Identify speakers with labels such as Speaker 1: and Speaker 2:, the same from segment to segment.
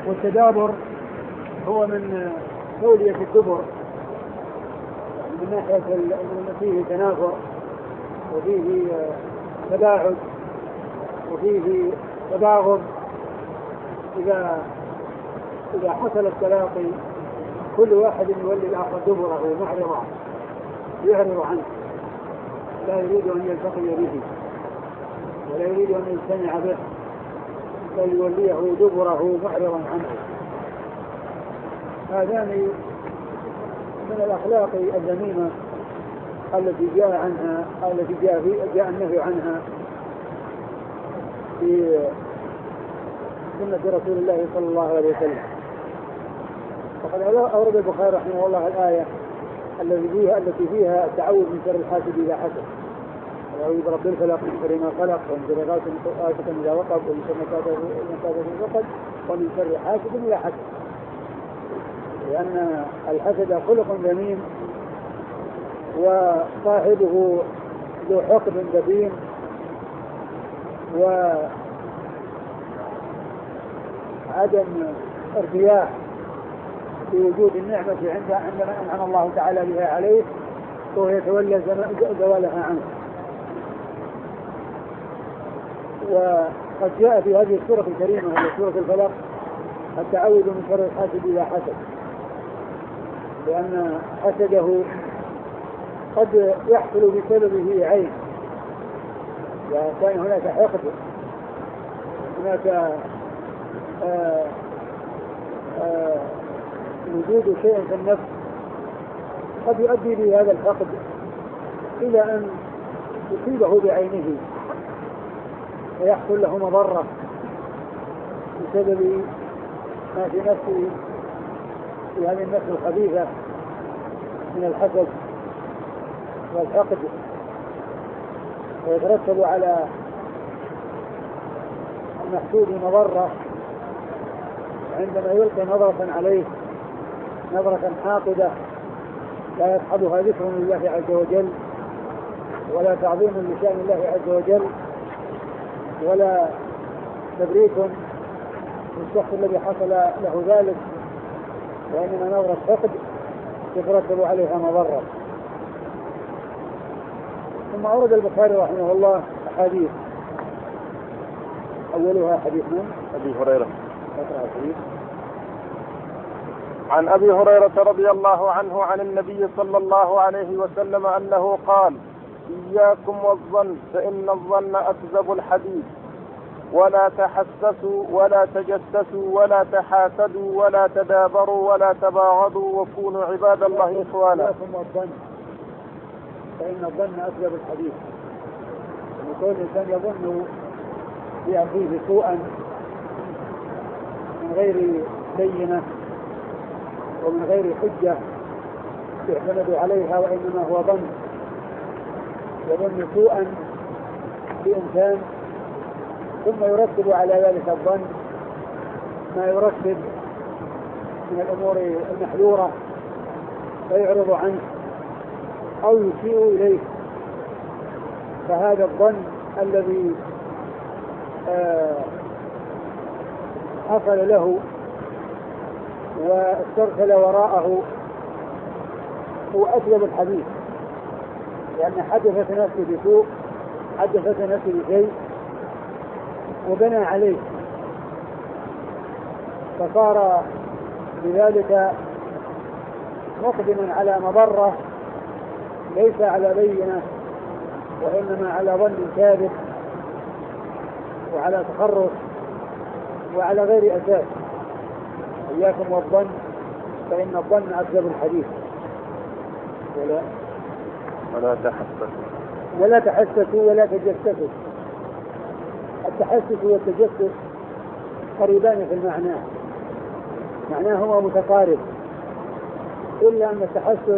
Speaker 1: والتدابر هو من تولية الدبر، من ناحية فيه تنافر وفيه تباعد وفيه تباغض. إذا حصل التلاقي كل واحد يولي الآخر دبره معرضا يعرض عنه، لا يريد أن يلتقي به ولا يريد أن يجتمع به، بل يوليه دبره معرضا عنه. هذان من الأخلاق الذميمة التي جاء النهي عنها في سنة رسول الله صلى الله عليه وسلم. وقد أورد البخاري رحمه الله الآية التي فيها التعوذ من شر الحاسد إذا حسد، أعوذ برب الفلق من شر ما خلق ومن شر غاسق إذا وقب ومن شر نفاثات في العقد ومن شر حاسد إذا حسد، لأن الحسد خلق ذميم وصاحبه ذو حقد دفين وعدم ارتياح في وجود النعمة عندما أنعم الله تعالى بها عليه وهو يتولى زوالها عنه. وقد جاء في هذه السورة الكريمة وهي سورة الفلق التعوذ من شر الحاسد إذا حسد، لأن حسده قد يحصل بسببه عين، وكان هناك حقد، هناك وجود شيء في النفس قد يؤدي بهذا الحقد إلى أن يصيبه بعينه ويحصل له مضرة بسبب ما في نفسه في هذه النفس الخبيثة من الحسد والحقد، ويترتب على المحسود مضرة عندما يلقي نظرة عليه نظرة حاقدة لا يصحبها ذكر لله عز وجل ولا تعظيم لشأن الله عز وجل ولا تبريك للشخص الذي حصل له ذلك، وإنما نظرة حقد يترتب عليها مضرة. ثم أورد البخاري رحمه الله أحاديث، أولها حديث من
Speaker 2: أبي هريرة. عن أبي هريرة رضي الله عنه عن النبي صلى الله عليه وسلم أنه قال: إياكم والظن فإن الظن أكذب الحديث، ولا تحسسوا ولا تجسسوا ولا تحاسدوا ولا تدابروا ولا تباغضوا وكونوا عباد الله إخوانا.
Speaker 1: إياكم والظن فإن الظن أكذب الحديث، وكل إنسان يظن بأخيه سوءا من غير بينة ومن غير حجة يعتمد عليها، وإنما هو ظن، يظن سوءا بإنسان ثم يرتب على ذلك الظن ما يرتب من الأمور المحذورة فيعرض عنه أو يسيء إليه. فهذا الظن الذي حصل له واسترسل وراءه هو أكذب الحديث، لأن حدثت نفسه بسوء، حدثت نفسه بشيء وبنى عليه، فصار بذلك مقدما على مضرة ليس على بينة وإنما على ظن كاذب وعلى تخرص وعلى غير أساس. إياكم والظن فإن الظن أكذب الحديث. ولا تحسسوا ولا تجسسوا. التحسس والتجسس قريبان في المعنى، معناهما متقارب، إلا أن التحسس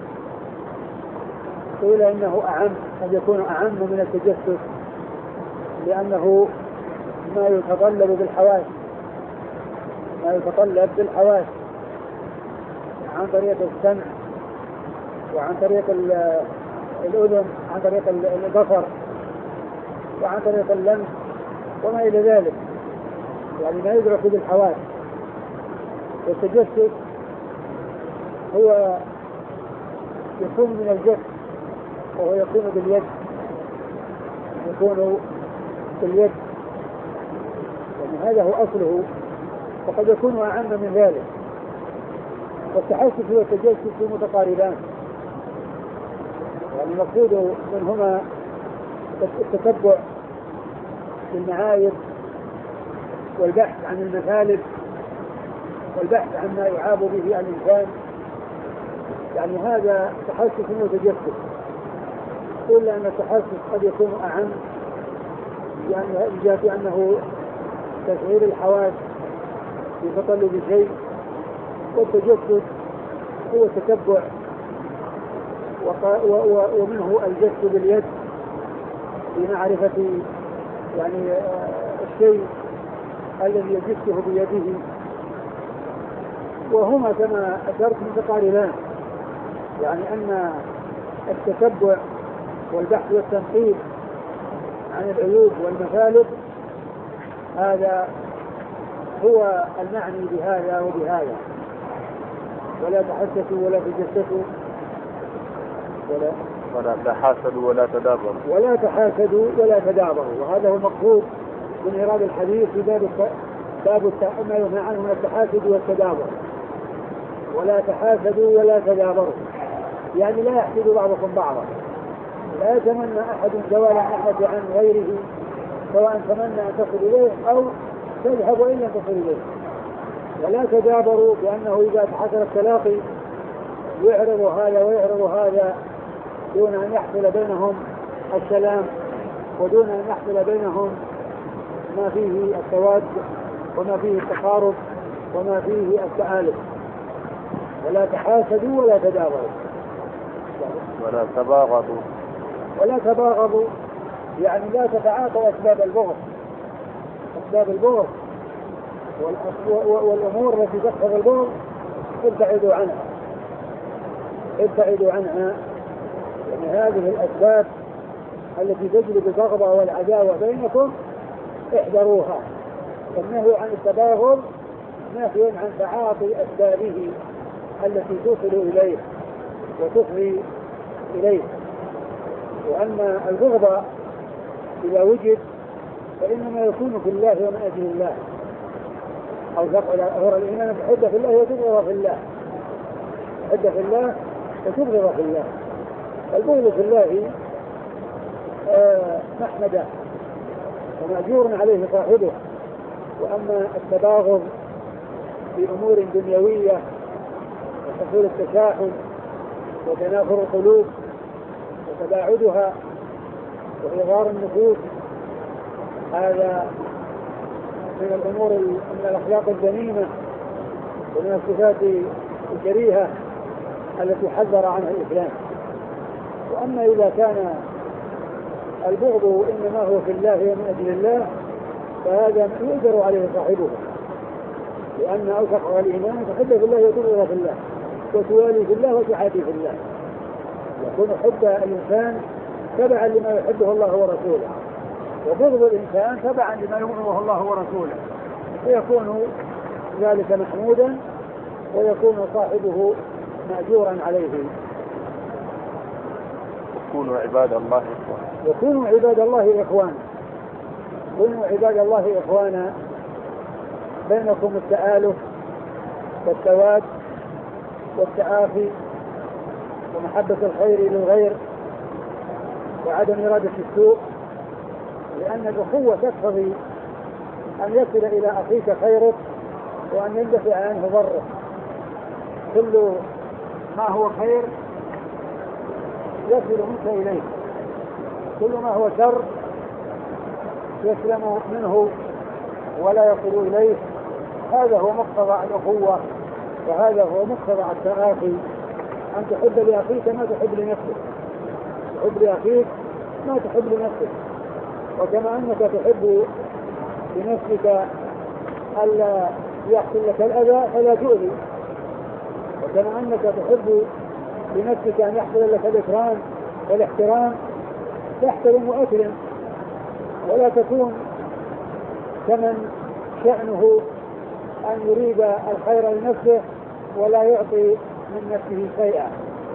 Speaker 1: قيل إنه أعم، قد يكون أعم من التجسس، لأنه ما يتطلب بالحواس عن طريق السمع وعن طريق الأذن، عن طريق البصر وعن طريق اللمس وما إلى ذلك، يعني ما يدرك بالحواس. والتجسد هو يكون من الجسد، وهو يكون باليد، يكون باليد، يعني هذا هو أصله، وقد يكون أعم من ذلك. والتحسس والتجسس متقاربان، يعني المقصود منهما التتبع للمعايب والبحث عن المثالب والبحث عن ما يعاب به الإنسان، يعني هذا تحسس وتجسس. إلا أن التحسس قد يكون أعم، يعني جاء أنه تشعير الحواس بتطلب شيء، والتجسد هو التتبع ومنه الجس باليد لمعرفة يعني الشيء الذي يجسه بيده، وهما كما أشرت متقاربان، يعني أن التتبع والبحث والتنقيب عن العيوب والمثالب هذا هو المعني بهذا وبهذا. ولا تحسسوا ولا تجسسوا
Speaker 2: ولا تحاسدوا ولا تدابروا
Speaker 1: ولا تدابروا. وهذا هو المقصود من إيراد الحديث في باب ما ينهى عنه من التحاسد والتدابر. ولا تحاسدوا ولا تدابروا، يعني لا يحسد بعضكم بعضا، لا يتمنى أحد زوال النعمة عن غيره، سواء تمنى أن تصل إليه أو تذهب وإن لم تصل إليه. ولا تدابروا بأنه إذا حصل التلاقي يعرض هذا ويعرض هذا دون أن يحصل بينهم السلام، ودون أن يحصل بينهم ما فيه التواد وما فيه التقارب وما فيه التآلف. ولا تحاسدوا ولا تدابروا ولا تباغضوا، يعني لا تتعاطوا أسباب البغض والأمور التي تقتضي البغض ابتعدوا عنها. يعني هذه الأسباب التي تجلب البغضة والعداوة بينكم احذروها. النهي عن التباغض نهي عن تعاطي أسبابه التي توصل إليه وتفضي إليه. وأن البغض إذا وجد فإنما يكون في الله ومن أجل الله، أو ظهر الإيمان تحب في الله وتبغض في الله، تحب في الله وتبغض في الله. البغض في الله محمده ومأجور عليه صاحبه. وأما التباغض بأمور دنيوية وحصول التشاحن وتنافر القلوب وتباعدها وإغار النفوس، هذا من الأمور من الأخلاق الذميمة ومن الصفات الكريهة التي حذر عنها الإسلام. وأما إذا كان البغض إنما هو في الله ومن أجل الله فهذا يؤجر عليه صاحبه، لأن أوثق الإيمان تحب في الله وتبغض في الله وتوالي في الله وتعادي في الله. يكون حب الإنسان تبعا لما يحبه الله ورسوله، وبغض الإنسان تبعا لما يبغضه الله ورسوله، فيكون ذلك محمودا ويكون صاحبه مأجورا عليه.
Speaker 2: كونوا عباد الله
Speaker 1: إخوانا. بينكم التآلف والتواد والتعافي ومحبة الخير للغير وعدم إرادة السوء، لأن الأخوة تقتضي أن يصل إلى أخيك خيرك وأن يندفع عنه ضره. كل ما هو خير يصل منك إليه، كل ما هو شر يسلم منه ولا يصل إليه. هذا هو مقتضى الأخوة، وهذا هو مقتضى التآخي، أن تحب لأخيك ما تحب لنفسك، تحب لأخيك ما تحب لنفسك. وكما أنك تحب لنفسك ألا يحصل لك الأذى فلا تؤذي، وكما أنك تحب لنفسك أن يحصل لك الإكرام والاحترام تحترم وأكرم، ولا تكون كمن شأنه أن يريد الخير لنفسه ولا يعطي من نفسه شيئا،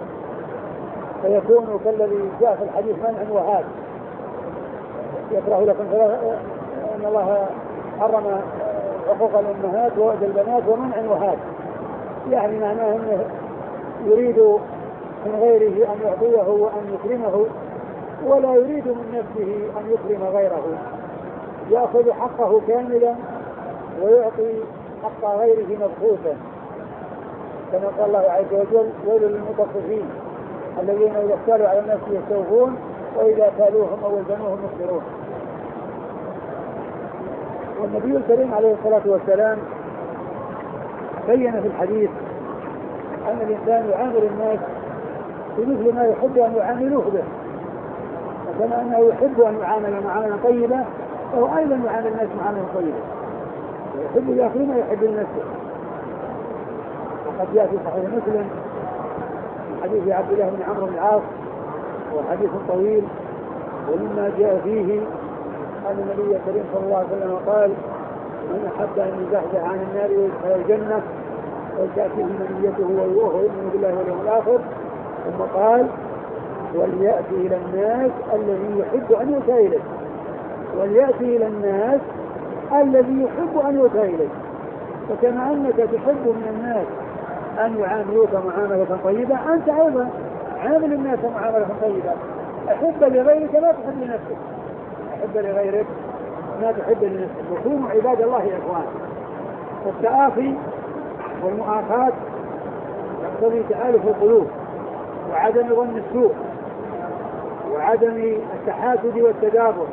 Speaker 1: فيكون كالذي جاء في الحديث منع وهاب، يكره لكم أن الله حرم حقوق الأمهات ووأد البنات ومنع وهاب، يعني معناه أنه يريد من غيره أن يعطيه وأن يكرمه ولا يريد من نفسه أن يكرم غيره، يأخذ حقه كاملا ويعطي حق غيره مبخوثا، كما قال الله عز وجل: ويل للمطففين الذين إذا اكتالوا على الناس يستوفون وإذا كالوهم أو وزنوهم يخسرون. والنبي الكريم عليه الصلاة والسلام بين في الحديث أن الإنسان يعامل الناس بمثل ما يحب أن يعاملوه به، وكما أنه يحب أن يعامل معاملة طيبة فهو أيضا يعامل الناس معاملة طيبة، ويحب الآخرين ويحب لنفسه. وقد جاء في صحيح مسلم من حديث عبد الله بن عمرو بن العاص، وحديث طويل، ومما جاء فيه أن النبي الكريم صلى الله عليه وسلم قال: من أحب أن يزحزح عن النار ويدخل الجنة ولتأتيه منيته وهو يؤمن بالله واليوم الآخر، ثم قال: وليأتي إلى الناس الذي يحب أن يؤتى إليه، وليأتي إلى الناس الذي يحب أن يؤتى إليه. فكما أنك تحب من الناس أن يعاملوك معاملة طيبة، أنت أيضا عامل الناس معاملة طيبة. أحب لغيرك ما تحب لنفسك، أحب لغيرك ما تحب لنفسك، وكونوا عباد الله إخوان. والتآخي والمؤاخاة يقتضي تآلف القلوب وعدم ظن السوء وعدم التحاسد والتدابر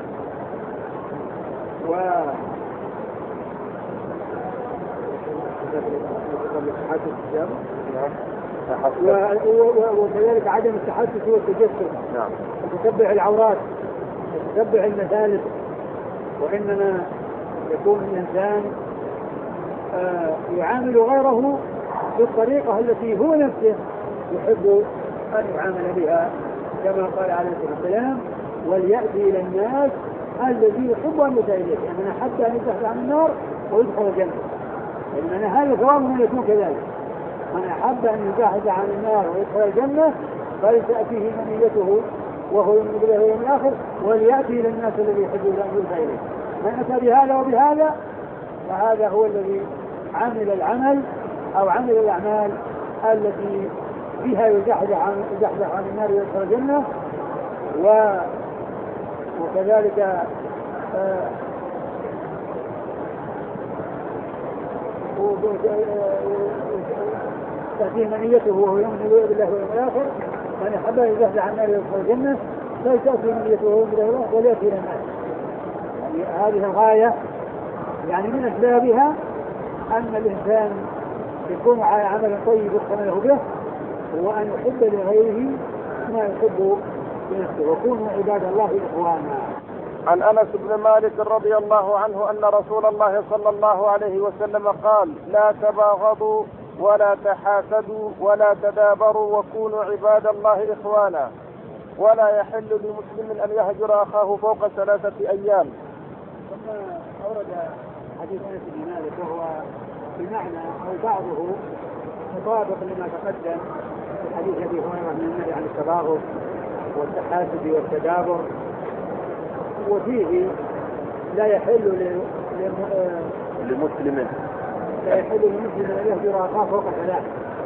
Speaker 1: وكذلك عدم التحسس والتجسس، وتتبع العورات وتتبع المثالب. وإنما يكون الإنسان يعامل غيره بالطريقة التي هو نفسه يحب أن يعامل بها، كما قال عليه الصلاة والسلام: وليأتي إلى الناس الذي يحب أن يؤتى إليه، يعني من أحب أن يزحزح عن النار ويدخل الجنة، لأن هذا ثواب من يكون كذلك. من أحب أن يزحزح عن النار ويدخل الجنة فلتأتيه منيته وهو يؤمن بالله واليوم الآخر، وليأتي إلى الناس الذي يحب أن يؤتى إليه. من أتى بهذا وبهذا فهذا هو الذي عمل العمل أو عمل الأعمال التي فيها يزحزح عن النار ويدخل الجنة. وكذلك تأتيه منيته وهو يؤمن بالله واليوم الآخر. من أحب أن يزحزح عن النار ويدخل الجنة فلتأتي منيته وهو يؤمن بالله واليوم الآخر وليأتي إلى الناس. يعني هذه الغاية، يعني من أسبابها أن الإنسان يكون على عمل طيب يقتنع به، وأن يحب لغيره ما يحب لنفسه، وكونوا عباد الله إخوانا.
Speaker 2: عن أنس بن مالك رضي الله عنه أن رسول الله صلى الله عليه وسلم قال: لا تباغضوا ولا تحاسدوا ولا تدابروا وكونوا عباد الله إخوانا، ولا يحل لمسلم أن يهجر أخاه فوق 3 أيام.
Speaker 1: ثم أورد حديث أنس بن مالك وهو بمعنى أو بعضه مطابق لما تقدم في حديث أبي هريرة من النهي عن التباغض والتحاسد والتدابر. وفيه لا يحل لمسلم أن يهجر أخاه فوق 3.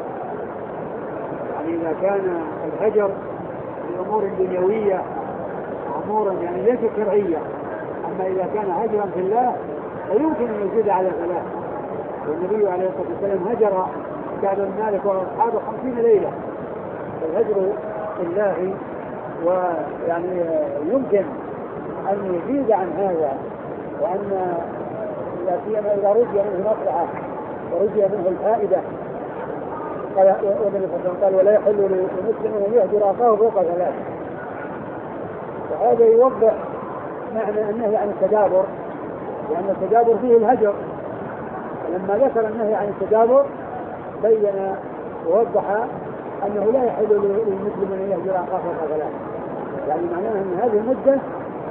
Speaker 1: يعني إذا كان الهجر لأمور دنيوية أمورا يعني ليست شرعية، أما إذا كان هجرا في الله فيمكن أن يزيد على 3. والنبي عليه الصلاة والسلام هجر كعب بن مالك وأصحابه 50 ليلة. الهجر في الله ويعني يمكن أن يزيد عن هذا، وأن سيما إذا رجي منه مصلحة ورجي منه الفائدة. قال والنبي صلى الله عليه وسلم قال: ولا يحل لمسلم أن يهجر أخاه فوق 3. وهذا يوضح معنى النهي عن التدابر، لأن التدابر فيه الهجر. لما ذكر النهي عن التدابر بين ووضح أنه لا يحل للمسلم أن يهجر أخاه فوق 3، يعني معناه أن هذه المدة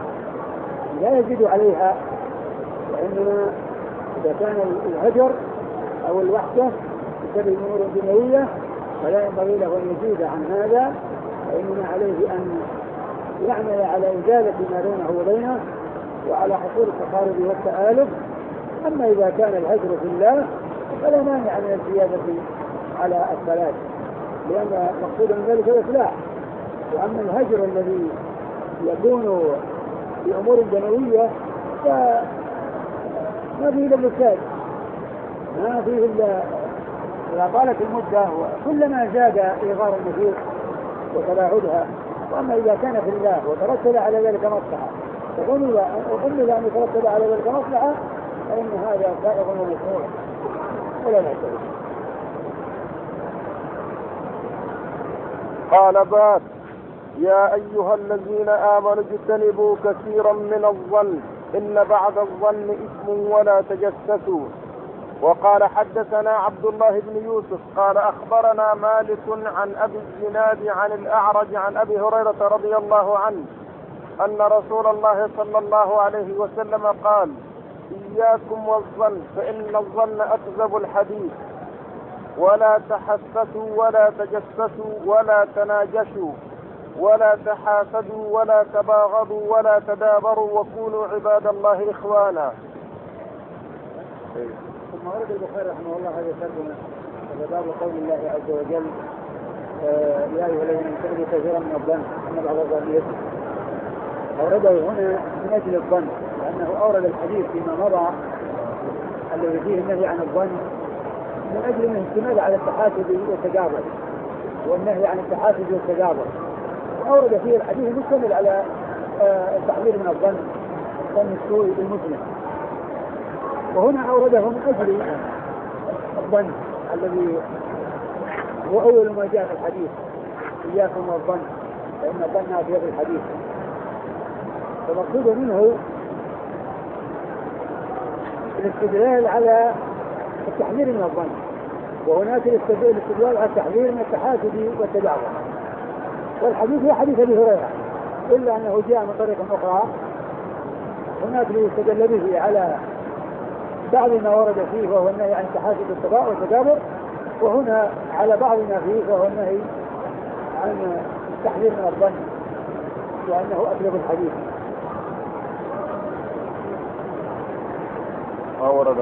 Speaker 1: لا يزيد عليها، وإنما إذا كان الهجر أو الوحدة بسبب أمور دنيوية فلا ينبغي له أن يزيد عن هذا، فإنما عليه أن يعمل على إزالة ما بينه وبينه وعلى حصول التقارب والتآلف. أما إذا كان الهجر في الله فلا مانع من الزيادة على الثلاث، لأن مقصود من ذلك الإصلاح. وأما الهجر الذي يكون بأمور دنيوية فما فيه إلا الفساد، ما فيه إلا إذا طالت المدة وكلما زاد إيغار النفوس وتباعدها. وأما إذا كان في الله وترتب على ذلك مصلحة وقل أن يترتب على ذلك مصلحة فإن هذا سائغ ومشروع ولا نعتبر.
Speaker 2: قال باب: يا أيها الذين آمنوا اجتنبوا كثيرا من الظن إن بعد الظن إثم ولا تجسسوا. وقال: حدثنا عبد الله بن يوسف قال أخبرنا مالك عن أبي الزناد عن الأعرج عن أبي هريرة رضي الله عنه أن رسول الله صلى الله عليه وسلم قال: إياكم والظن فإن الظن أكذب الحديث، ولا تحسسوا ولا تجسسوا ولا تناجشوا ولا تحاسدوا ولا تباغضوا ولا تدابروا وكونوا عباد الله إخوانا.
Speaker 1: ثم ورد البخاري رحمه الله هذا الترجمة باب قول الله عز وجل: يا أيها الذين اجتنبوا كثيرا من الظن إن بعض الظن إثم. أورده هنا من أجل الظن، لأنه أورد الحديث فيما مضى الذي فيه النهي عن الظن من أجل الاهتمام على التحاسد والتجابر والنهي عن التحاسد والتجابر، وأورد فيه الحديث مشتمل على التحذير من الظن ظن السوء بالمسلم. وهنا أورده من أجل الظن الذي هو أول ما جاء في الحديث: إياكم والظن فإن الظن أكذب الحديث. فمقصود منه الاستدلال على التحذير من الظن، وهناك الاستدلال على التحذير من التحاسد والتجابر. والحديث هو حديث أبي هريرة، إلا أنه جاء من طريق أخرى هناك يستدل به على بعض ما ورد فيه وهو النهي عن التحاسد والتجابر، وهنا على بعض ما فيه وهو النهي عن التحذير من الظن وأنه أكذب الحديث.
Speaker 2: أورد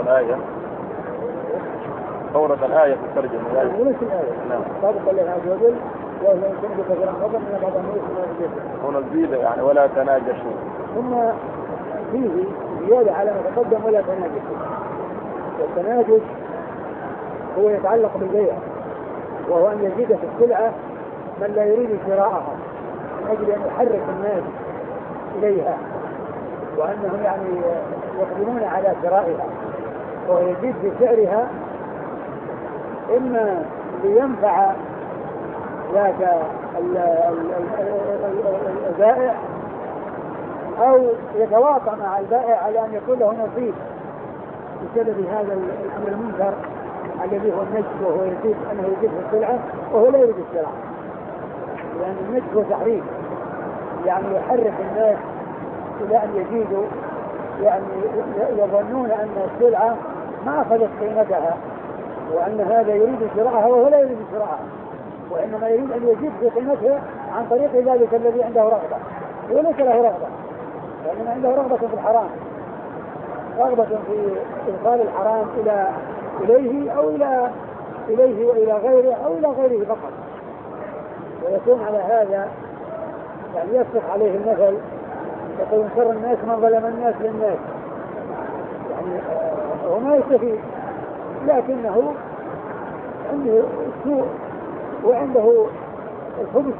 Speaker 2: الآية في الترجمة.
Speaker 1: ونفس الآية.
Speaker 2: نعم.
Speaker 1: سابق الله عز وجل: وهو يمكن كثيرا من الظن من بعض الناس.
Speaker 2: هنا الزيادة يعني ولا تناجشوا.
Speaker 1: ثم فيه زيادة على ما تقدم: ولا تناجشوا. والتناجش هو يتعلق بالبيع، وهو أن يزيد في السلعة من لا يريد شراءها من أجل أن يحرك الناس إليها، وأنهم يعني يقدمون على شرائها، وهو يزيد في سعرها إما لينفع ذاك البائع أو يتواطأ مع البائع على أن يكون له نصيب بسبب هذا الأمر المنكر الذي هو النجس، وهو يزيد أنه يزيد في السلعة وهو لا يريد الشراء، لأن النجس هو تحريف، يعني يحرك الناس إلى أن يزيدوا، يعني يظنون أن السلعة ما أخذت قيمتها وأن هذا يريد شراءها وهو لا يريد شراءها، وإنما يريد أن يزيد في قيمتها عن طريق ذلك الذي عنده رغبة، وليس له رغبة، لأن عنده رغبة في الحرام، رغبة في إدخال الحرام إليه أو إليه وإلى غيره أو إلى غيره فقط. ويكون على هذا يعني يصدق عليه المثل: يقول شر الناس من ظلم الناس للناس. يعني هو ما يستفيد، لكنه عنده السوء وعنده الخبث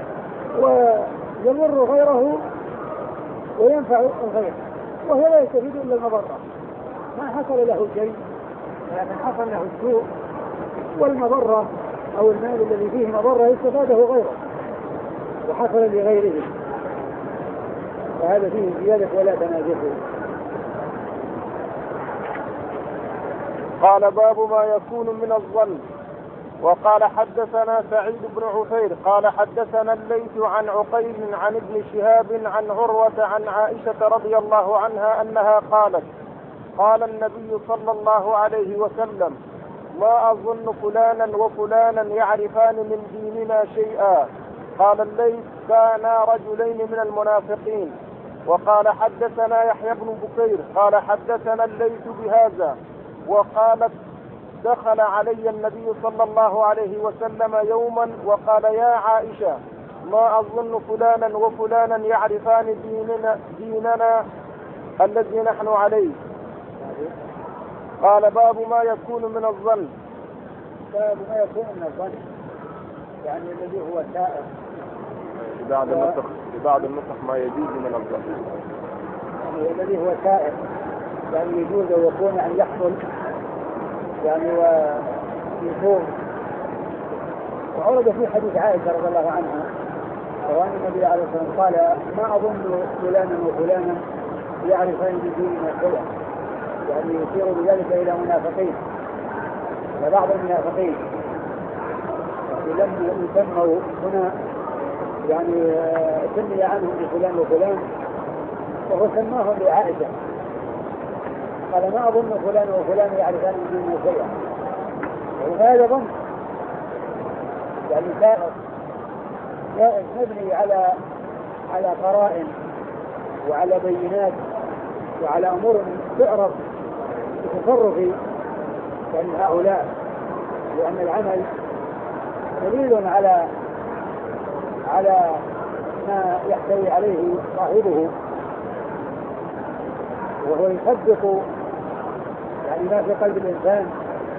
Speaker 1: ويضر غيره وينفع الغير، وهو لا يستفيد إلا المضرة. ما حصل له شيء، لكن حصل له السوء والمضرة، أو المال الذي فيه مضرة استفاده غيره وحصل لغيره، فهذا فيه زيادة ولا تناجشوا.
Speaker 2: قال: باب ما يكون من الظن. وقال: حدثنا سعيد بن عفير قال حدثنا الليث عن عقيل عن ابن شهاب عن عروة عن عائشة رضي الله عنها أنها قالت: قال النبي صلى الله عليه وسلم: ما أظن فلانا وفلانا يعرفان من ديننا شيئا. قال الليث كانا رجلين من المنافقين. وقال حدثنا يحيى بن بكير قال حدثنا الليث بهذا. وقالت دخل علي النبي صلى الله عليه وسلم يوما وقال يا عائشة ما أظن فلانا وفلانا يعرفان ديننا الذي نحن عليه. قال باب ما يكون من الظن.
Speaker 1: باب ما يكون من الظن يعني الذي هو سائر.
Speaker 2: في بعض النسخ ما يجوز من الظن
Speaker 1: يعني الذي هو سائر يعني يجوز ويكون يعني يحصل يعني ويكون. وعرض في حديث عائشة رضي الله عنها وأن النبي عليه الصلاة والسلام قال ما أظن فلانا وفلانا يعرفان من ديننا شيئا يعني يشير بذلك إلى منافقين وبعض المنافقين لم يسموا هنا يعني سمي عنهم بفلان وفلان وهو سماهم لعائشة قال ما أظن فلان وفلان يعرفان من ديننا شيئا. وهذا ظن يعني جائز مبني على قرائن وعلى بينات وعلى أمور تعرف بتصرف يعني هؤلاء لأن العمل دليل على ما يحتوي عليه صاحبه وهو يصدق يعني ما في قلب الإنسان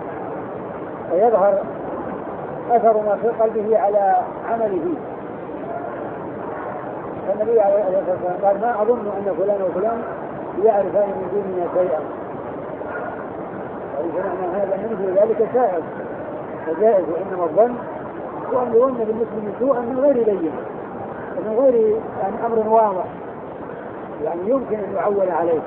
Speaker 1: فيظهر أثر ما في قلبه على عمله. فالنبي عليه الصلاة والسلام قال ما أظن أن فلان وفلان يعرفان من ديننا شيئا. فمعنى هذا منه ذلك سائغ فجائز. وإنما الظن هو أن يظن بالمسلم سوءا من غير بين من غير يعني أمر واضح يعني يمكن أن يعول عليه.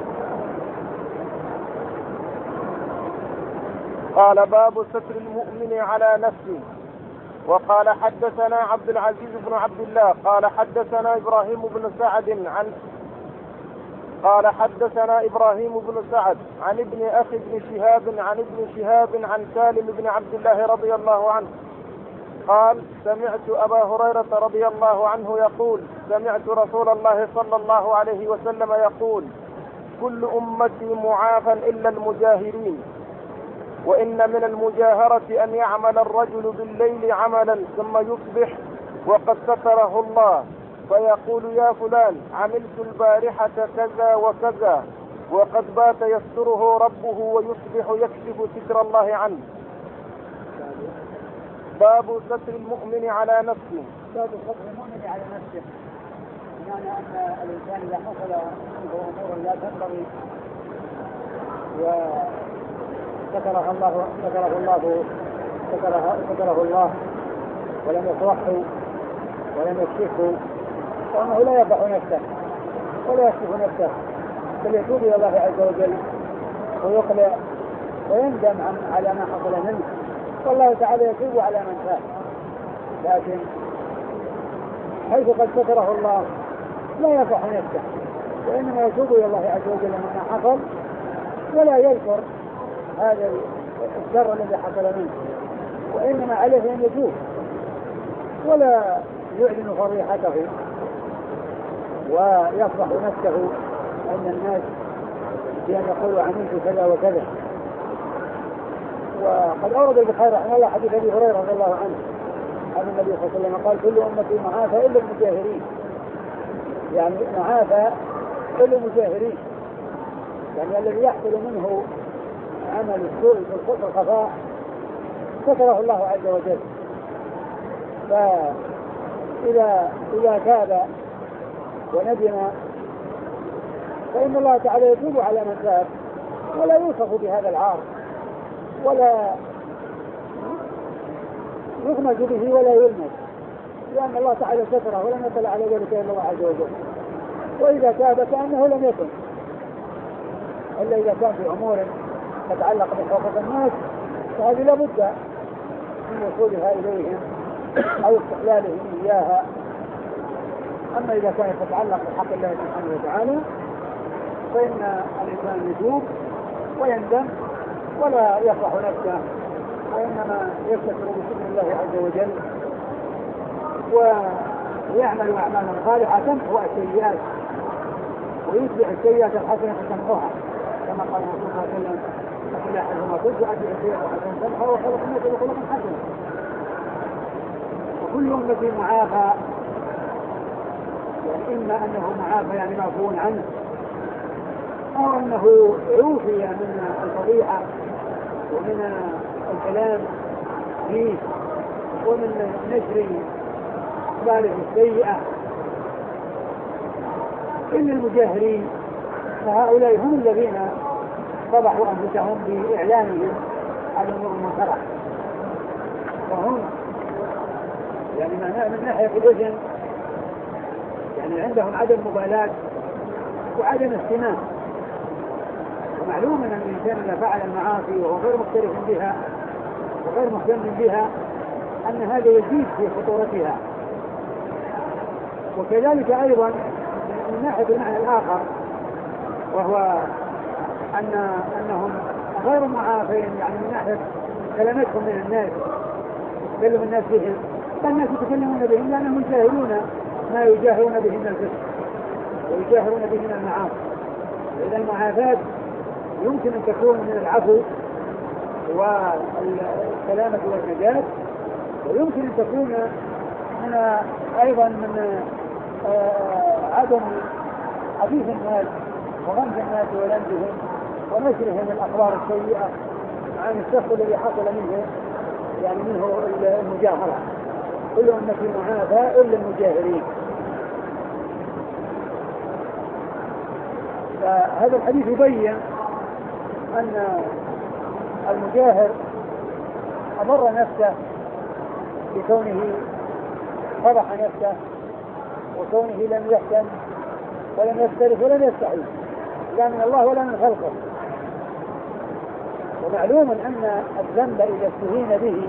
Speaker 2: قال باب ستر المؤمن على نفسه. وقال حدثنا عبد العزيز بن عبد الله قال حدثنا إبراهيم بن سعد عن ابن أخي ابن شهاب عن ابن شهاب عن سالم بن عبد الله رضي الله عنه قال سمعت أبا هريرة رضي الله عنه يقول سمعت رسول الله صلى الله عليه وسلم يقول كل أمتي معافى إلا المجاهرين وإن من المجاهرة أن يعمل الرجل بالليل عملا ثم يصبح وقد ستره الله فيقول يا فلان عملت البارحة كذا وكذا وقد بات يستره ربه ويصبح يكشف ستر الله عنه. باب ستر المؤمن على نفسه.
Speaker 1: باب ستر المؤمن على نفسه بمعنى أن الإنسان إذا حصل عنده أمور لا تنبغي وستره الله ولم يصرحه ولم يكشفه فإنه لا يفضح نفسه ولا يكشف نفسه بل يتوب إلى الله عز وجل ويقلع ويندم على ما حصل منه والله تعالى يتوب على من تاب. لكن حيث قد ستره الله لا يفضح نفسه وإنما يتوب إلى الله عز وجل مما حصل ولا يذكر هذا الشر الذي حصل منه وإنما عليه أن يتوب ولا يعلن فضيحته ويفضح نفسه عند الناس بأن يقولوا عملت كذا وكذا. وقد أورد البخاري رحمه الله حديث أبي هريرة رضي الله عنه أن النبي صلى الله عليه وسلم قال كل أمتي معافى إلا المجاهرين يعني معافى إلا المجاهرين يعني الذي يحصل منه عمل السوء في الخفاء ستره الله عز وجل. فإذا تاب وندم فإن الله تعالى يتوب على من تاب ولا يوصف بهذا العار ولا يغمز به ولا يلمس لأن الله تعالى ستره ولم يطلع على ذلك إلا الله عز وجل. وإذا تاب كأنه لم يكن إلا إذا كان في أمور تتعلق بحقوق الناس فهذه لابد من وصولها إليهم أو استحلالهم إياها. أما إذا كانت تتعلق بحق الله سبحانه وتعالى فإن الإنسان يتوب ويندم ولا يفرح نفسه، وإنما يستكبر بشكر الله عز وجل ويعمل أعمالا صالحة تمحو السيئات ويتبع السيئات الحسنة تمحوها، كما قال الرسول صلى الله عليه وسلم: فإذا حزم قلت أتبع السيئات الحسنة تمحوها وخلق الناس بخلق حسن. وكل أمة معافى، يعني إما أنه معافى يعني معفو عنه، أو أنه عوفي من الفضيحة ومن الكلام فيه ومن نشر أخباره السيئة. إلا المجاهرين فهؤلاء هم الذين فضحوا أنفسهم بإعلانهم على الأمور المنكرة، وهم يعني من ناحية الإذن يعني عندهم عدم مبالاة وعدم اهتمام. ومعلوم أن الإنسان إذا فعل المعاصي وهو غير مختلف بها وغير مهتم بها أن هذا يزيد في خطورتها. وكذلك أيضا من ناحية المعنى الآخر، وهو أنهم غير معافين، يعني من ناحية كلمتهم من الناس، يتكلم الناس بهم، فالناس يتكلمون بهم لأنهم يجاهرون ما يجاهرون به من الفسق ويجاهرون به من المعاصي. إذا المعافاة يمكن أن تكون من العفو والسلامة والنجاة، ويمكن أن تكون من أيضا من عدم حديث الناس وغمز الناس ولمزهم ونشرهم الأخبار السيئة عن الشخص الذي حصل منه يعني منه المجاهرة. كل أمة معافى إلا المجاهرين. فهذا الحديث يبين أن المجاهر أضر نفسه بكونه فضح نفسه وكونه لم يهتم ولم يسترف ولم يستحي لا من الله ولا من خلقه. ومعلوم أن الذنب إذا استهين به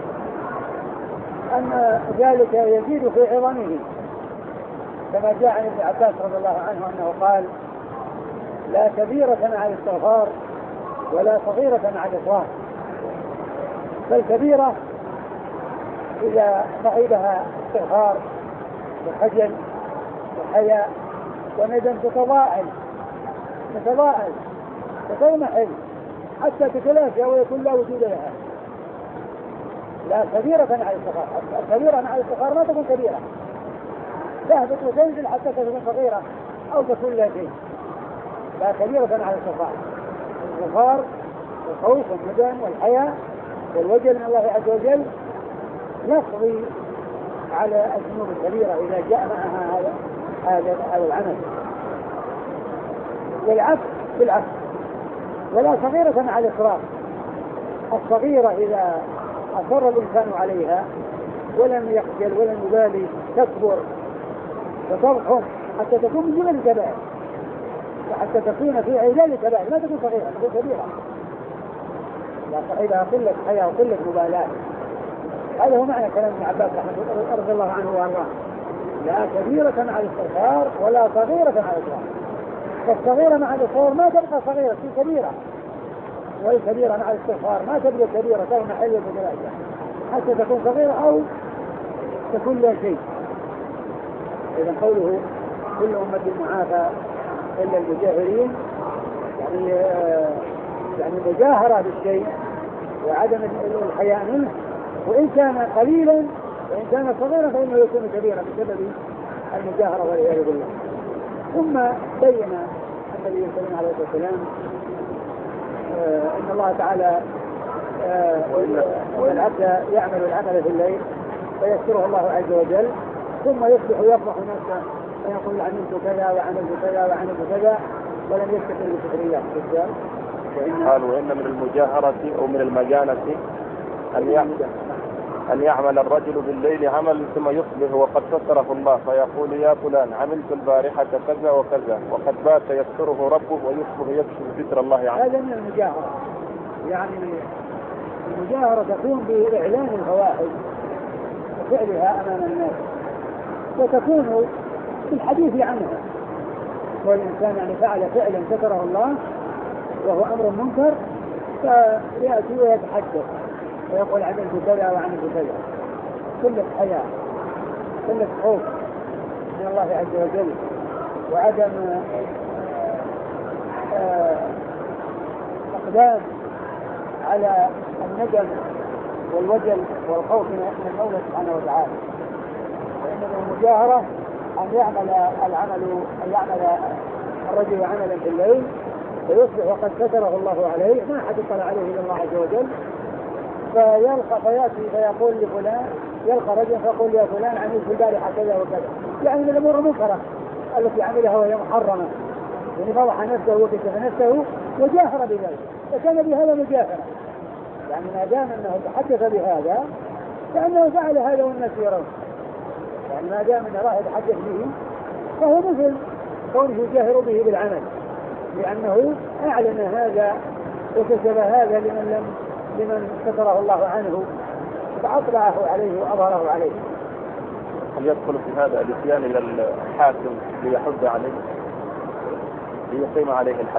Speaker 1: أن ذلك يزيد في عظمه، كما جاء عن ابن عباس رضي الله عنه أنه قال: لا كبيرة مع الاستغفار ولا صغيرة مع الإصرار. فالكبيرة إذا صعبها استغفار وخجل وحياء وندم تتضاءل وتضمحل حتى تتلاشى ويكون لا وجود لها. لا كبيرة مع الاستغفار، الكبيرة مع الاستغفار ما تكون كبيرة، تهبط وتنزل حتى تكون صغيرة أو تكون لا شيء. لا كبيرة مع الاستغفار، الاستغفار والخوف والندم والحياء والوجل من الله عز وجل يقضي على الذنوب الكبيرة إذا جاء معها هذا العمل. والعكس بالعكس، ولا صغيرة مع الإصرار. الصغيرة إذا أصر الإنسان عليها ولم يخجل ولم يبالي تكبر وتضخم حتى تكون من جمل الكبائر، وحتى تكون في عدال الكبائر، لا تكون صغيرة، تكون كبيرة لا صاحبها قلة حياة وقلة مبالاة. هذا هو معنى كلام ابن عباس رضي الله عنه وارضاه: لا كبيرة مع الاستغفار ولا صغيرة مع الإصرار. فالصغيرة مع الإصرار ما تبقى صغيرة، في كبيرة، والكبيرة مع الاستغفار ما تبقى كبيرة، تبقى حلوة بثلاثة حتى تكون صغيرة أو تكون لا شيء. إذا قوله كل أمة معافى إلا المجاهرين يعني مجاهرة بالشيء وعدم الحياء منه، وإن كان قليلا وإن كان صغيرا فإنه يكون كبيرا بسبب المجاهرة والعياذ بالله. ثم بين النبي صلى الله عليه وسلم أن الله تعالى العبد يعمل العمل في الليل فيذكره الله عز وجل ثم يصبح يفرح نفسه ويقول عملت كذا وعملت كذا وعملت كذا ولم يستقر بشكريات.
Speaker 2: قالوا وإن من المجاهرة أو من المجانة أن يعمل الرجل بالليل عمل ثم يصبح وقد ستره الله فيقول: يا فلان عملت البارحة كذا وكذا، وقد بات يستره ربه ويصبح يكشف ستر الله عنه.
Speaker 1: هذا من المجاهرة، يعني المجاهرة تكون بإعلان الفواحش وفعلها أمام الناس، وتكون بالحديث عنها. والإنسان يعني فعل فعلا ستره الله وهو أمر منكر فيأتي ويتحدث ويقول عملت كذا وعملت كذا، كل حياة، كل خوف من الله عز وجل، وعدم اقدام على الندم والوجل والخوف من المولى سبحانه وتعالى. وإنما المجاهرة أن يعمل الرجل عملا في الليل فيصبح وقد ستره الله عليه، ما أحد اطلع عليه إلا الله عز وجل، فيأتي فيقول لفلان، يلقى رجل فيقول يا فلان عملت في البارحة كذا وكذا، يعني من الأمور المنكرة التي عملها وهي محرمة، يعني فضح نفسه وكشف نفسه وجاهر بذلك، فكان بهذا مجاهرة، يعني ما دام أنه تحدث بهذا فإنه فعل هذا والناس يرون، يعني ما دام أنه راح يتحدث به فهو مثل كونه يجاهر به بالعمل، لأنه أعلن هذا وكشف هذا لمن ستره الله عنه فأطلعه عليه وأظهره عليه.
Speaker 2: هل يدخل في هذا الاتيان إلى الحاكم ليحد عليه ليقيم عليه الحد؟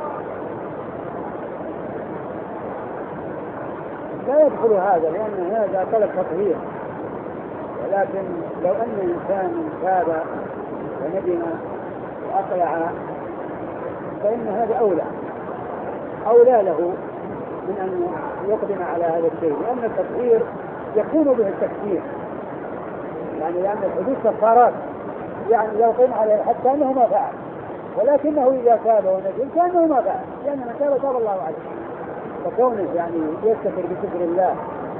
Speaker 1: لا يدخل هذا، لأن هذا طلب تطهير، ولكن لو أن الإنسان تاب وندم وأقلع فإن هذا أولى له من أن يقدم على هذا الشيء، لأن التطهير يكون به التكفير، يعني لأن الحدود كفارات، يعني لو قيم عليه حتى أنه ما فعل، ولكنه إذا تاب وندم كأنه ما فعل، لأن من تاب الله عليه. فكونه يعني يستتر بذكر الله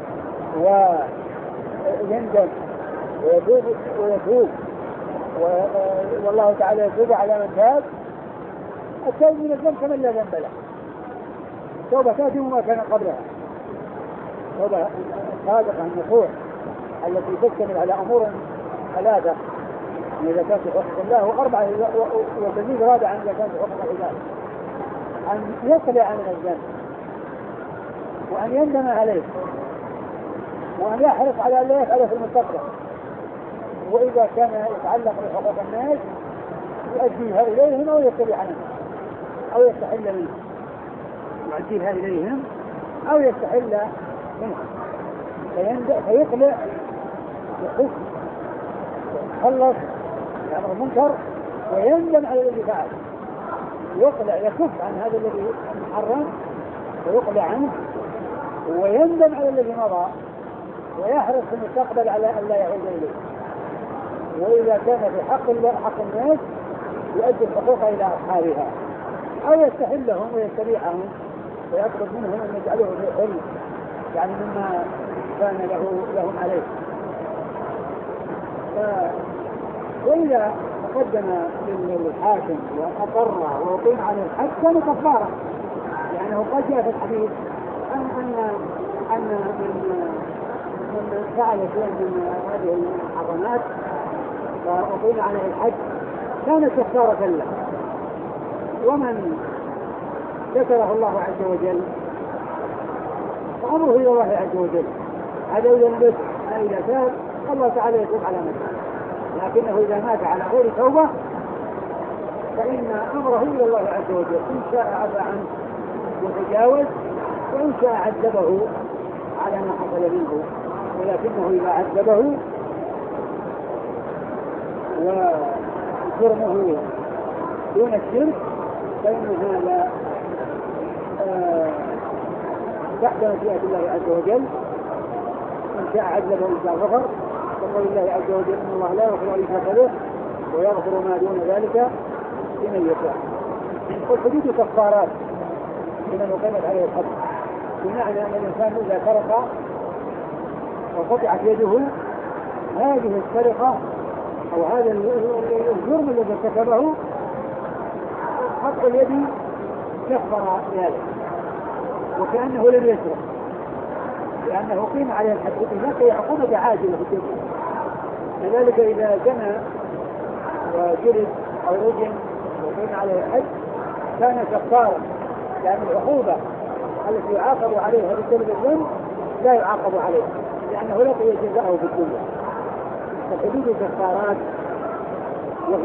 Speaker 1: ويندم ويتوب والله تعالى يتوب على من تاب، التوبة من الذنب كمن لا ذنب له، توبة تهدم ما كان قبلها، توبة صادقة النصوح التي تشتمل على أمور ثلاثة، إذا كانت حقوق الله، وأربعة وتزيد رابعا إذا كانت حقوق العباد، أن يقلع من الذنب وأن يندم عليه وأن يحرص على أن لا يفعله في المستقبل، وإذا كان يتعلق بحقوق الناس يؤديها إليهم أو يستبيح عنهم أو يستحل منهم، يؤديها إليهم أو يستحل منهم، فيقلع يخف يتخلص من المنكر ويندم على الذي فعل، يقلع يكف عن هذا الذي محرم ويقلع عنه ويندم على الذي مضى ويحرص في المستقبل على أن لا يعود إليه، وإذا كان في حق الناس يؤدي الحقوق إلى أصحابها أو يستحلهم ويستبيحهم ويطلب منهم أن يجعلوه في حل، يعني مما كان لهم عليه. وإذا تقدم للحاكم وأقر وقيم على الحد كان كفارة، لأنه قد جاء في الحديث أن من فعل شيئا من هذه الحرمات وأقيم عليه الحد كانت كفارة له، ومن ذكره الله عز وجل فأمره إلى الله عز وجل، هذا إذا لبس إذا تاب الله تعالى يتوب على من تاب، لكنه إذا مات على غير توبة فإن أمره إلى الله عز وجل، إن شاء عفى عنه وتجاوز وإن شاء عذبه على ما حصل منه، ولكنه إذا عذبه وجرمه دون الشرك فإن هذا تحت مشيئة الله عز وجل، إن شاء عذبه وإن شاء غفر، فقال الله عز وجل إن الله لا يغفر أن يشرك به ويغفر ما دون ذلك لمن يشاء. والحدود كفارات لمن أقيمت عليه الحد، بمعنى أن الإنسان إذا سرق وقطعت يده هذه السرقة أو هذا الجرم الذي ارتكبه قطع اليد كفر ذلك وكأنه لم يسرق، لأنه قيم عليه الحد، هناك عقوبة عاجلة في الدنيا. كذلك إذا زنى وجلد أو رجم وقيم عليه الحد كان كفارا، لأن العقوبة التي يعاقب عليها بسبب الذنب لا يعاقب عليها لأنه لقي جزاءه في الدنيا. فحدود كفارات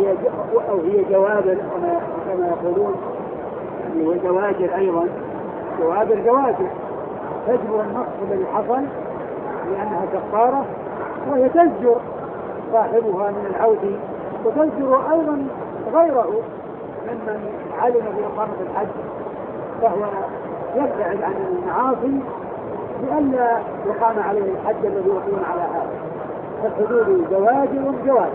Speaker 1: وهي جوابر كما يقولون، وزواجر أيضا وهذا الجواز تجبر النقص الذي حصل لأنها كفارة، وهي تزجر صاحبها من العود، وتزجر أيضا غيره ممن علم بإقامة الحج فهو يبتعد عن المعاصي لئلا يقام عليه الحج الذي يقيم على هذا. فالحدود زواجر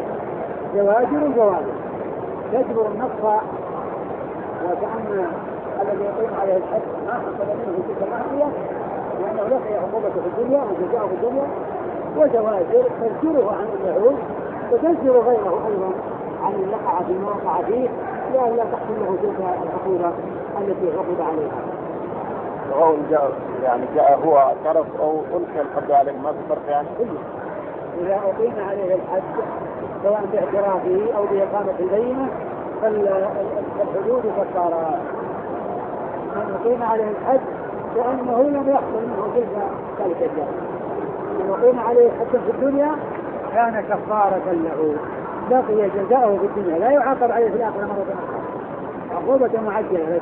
Speaker 1: تجبر النقص، وكأن الذي يقيم عليه الحج ما حصل منه تلك المعصية لأنه لقي عقوبته في الدنيا وجزاءه في الدنيا، وجوازر تزجره عن اليهود وتزجر غيره أيضا عن الوقع فيما وقع فيه لئلا تحصل له تلك العقوبة التي عقد عليها.
Speaker 2: وهو جاء هو اعترف أو ألقي الحد عليه ما تفرق يعني.
Speaker 1: إذا أقيم عليه الحد سواء باعترافه أو بإقامة البينة فالحدود كفارات. من أقيم عليه الحد لأنه لم يحصل منه ذلك الجهل. من أقيم عليه الحد في الدنيا كان كفارة له، بقي جزاؤه في الدنيا لا يعاقب عليه في الآخرة مرة أخرى، عقوبة معجلة.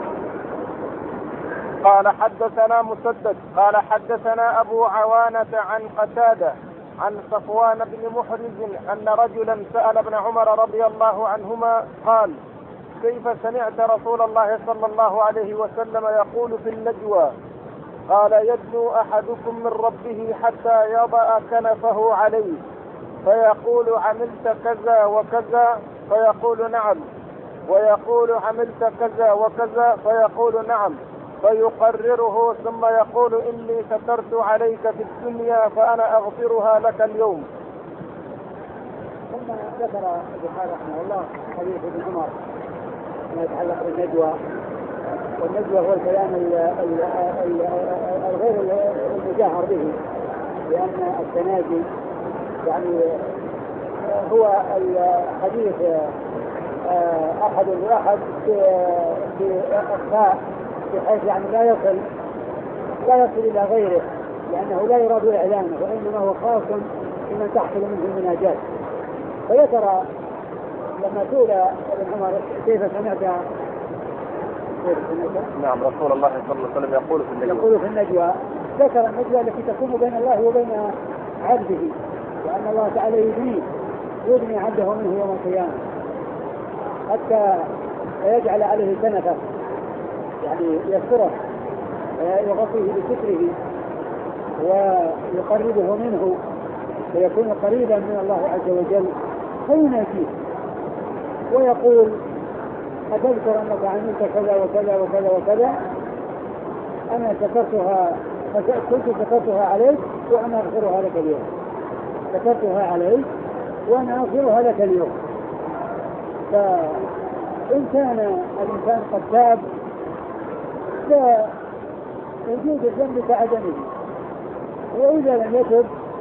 Speaker 2: قال حدثنا مسدد قال حدثنا أبو عوانة عن قتادة عن صفوان بن محرز أن رجلا سأل ابن عمر رضي الله عنهما قال: كيف سمعت رسول الله صلى الله عليه وسلم يقول في النجوى؟ قال: يدنو أحدكم من ربه حتى يضع كنفه عليه فيقول: عملت كذا وكذا فيقول: نعم، ويقول: عملت كذا وكذا فيقول: نعم، فيقرره ثم يقول: إني سترت عليك في الدنيا فأنا أغفرها لك اليوم.
Speaker 1: ثم ذكر البخاري رحمه الله حديث ابن عمر ما يتعلق بالنجوى، والنجوى هو الكلام الغير المجاهر به، لأن التناجي يعني هو الحديث أحد لأحد في أخفاء بحيث يعني لا يصل إلى غيره، لأنه لا يراد إعلانه وإنما هو خاص بمن تحصل منه المناجات. فذكر لما سئل ابن عمر كيف سمعت
Speaker 2: نعم رسول الله صلى الله عليه وسلم يقول في النجوى،
Speaker 1: ذكر النجوى التي تكون بين الله وبين عبده، وأن الله تعالى يبني عبده منه يوم القيامة حتى يجعل عليه كنفه، يعني يستره ويغطيه بستره ويقربه منه فيكون قريبا من الله عز وجل، فيناجيه ويقول: أتذكر أنك عملت كذا وكذا وكذا وكذا، أنا كنت سترتها عليك وأنا أغفرها لك اليوم، سترتها عليك وأنا أغفرها لك اليوم. فإن كان الإنسان قد تاب فوجود الذنب كعدمه، وإذا لم يتب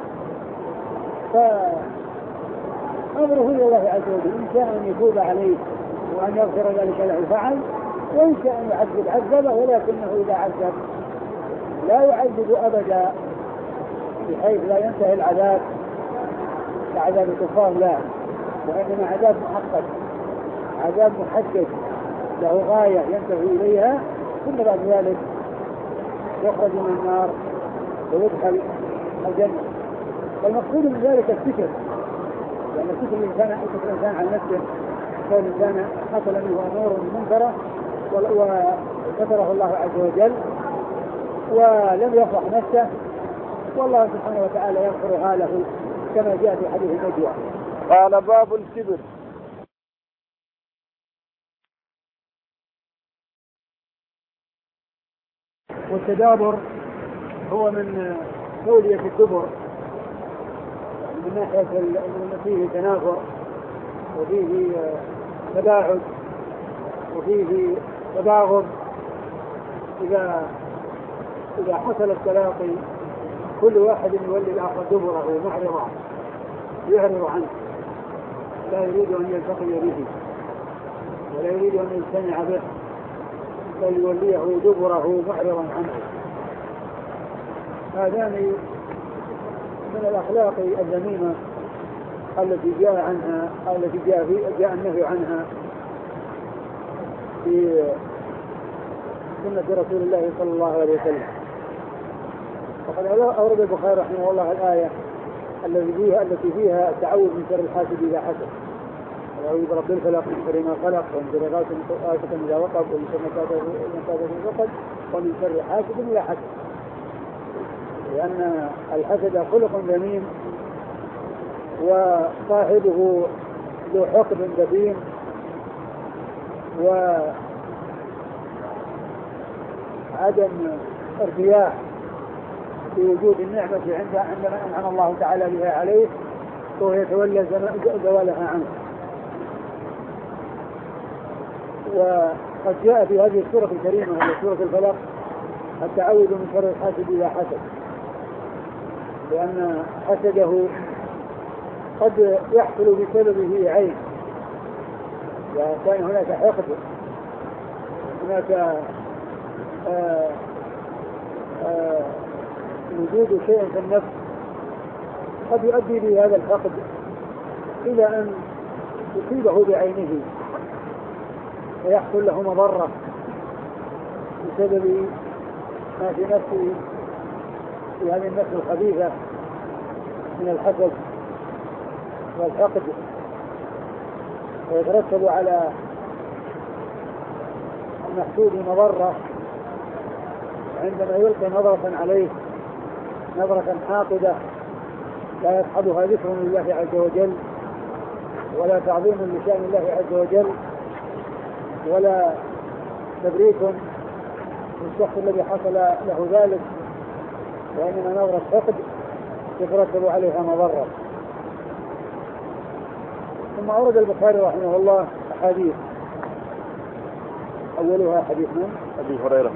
Speaker 1: فأمره إلى الله عز وجل، إن شاء أن يتوب عليه وأن يغفر ذلك له فعل، وإن شاء أن يعذب عذبه، ولكنه إذا عذب لا يعذب أبدا بحيث لا ينتهي العذاب كعذاب الكفار، لا، وإنما عذاب محقق، عذاب محدد له غاية ينتهي إليها، ثم بعد ذلك يخرج من النار ويدخل الجنة. والمقصود من ذلك الستر، لأن ستر الإنسان عن نفسه، كون الإنسان حصل منه أمور منكرة وستره الله عز وجل ولم يفرح نفسه، والله سبحانه وتعالى يغفرها له كما جاء في حديث النجوى.
Speaker 2: قال: باب الكبر.
Speaker 1: والتدابر هو من تولية الدبر، من ناحية أن فيه تنافر وفيه تباعد وفيه تباغض. إذا حصل التلاقي كل واحد يولي الآخر دبره معرضا يعرض عنه، لا يريد أن يلتقي به ولا يريد أن يجتمع به، بل يوليه دبره معرضا عنه. هذان من الأخلاق الذميمة التي جاء النهي عنها في سنة رسول الله صلى الله عليه وسلم. وقد أورد البخاري رحمه الله الآية التي فيها التعوذ من شر الحاسد إذا حسد، أعوذ برب الفلق من شر ما خلق ومن شر غاسق إذا وقب ومن شر نفاثات في العقد ومن شر حاسد إذا حسد، لأن الحسد خلق ذميم وصاحبه ذو حقد دفين وعدم ارتياح في وجود النعمة عندما أنعم الله تعالى بها عليه وهو يتولى زوالها عنه. وقد جاء في هذه السورة الكريمة وهي سورة الفلق التعوذ من شر الحاسد إذا حسد، لأن حسده قد يحصل بسببه عين، وكان هناك حقد، هناك وجود شيء في النفس قد يؤدي بهذا الحقد إلى أن يصيبه بعينه ويحصل له مضرة بسبب ما في نفسه في هذه النفس الخبيثة من الحسد والحقد، ويترتب على المحسود مضرة عندما يلقي نظرة عليه، نظرة حاقدة لا يصحبها ذكر لله عز وجل ولا تعظيم لشأن الله عز وجل ولا تبريك للشخص الذي حصل له ذلك، وإنما نظرة حقد يترتب عليها مضرة. ثم أورد البخاري رحمه الله أحاديث، أولها حديث من
Speaker 2: أبي هريرة.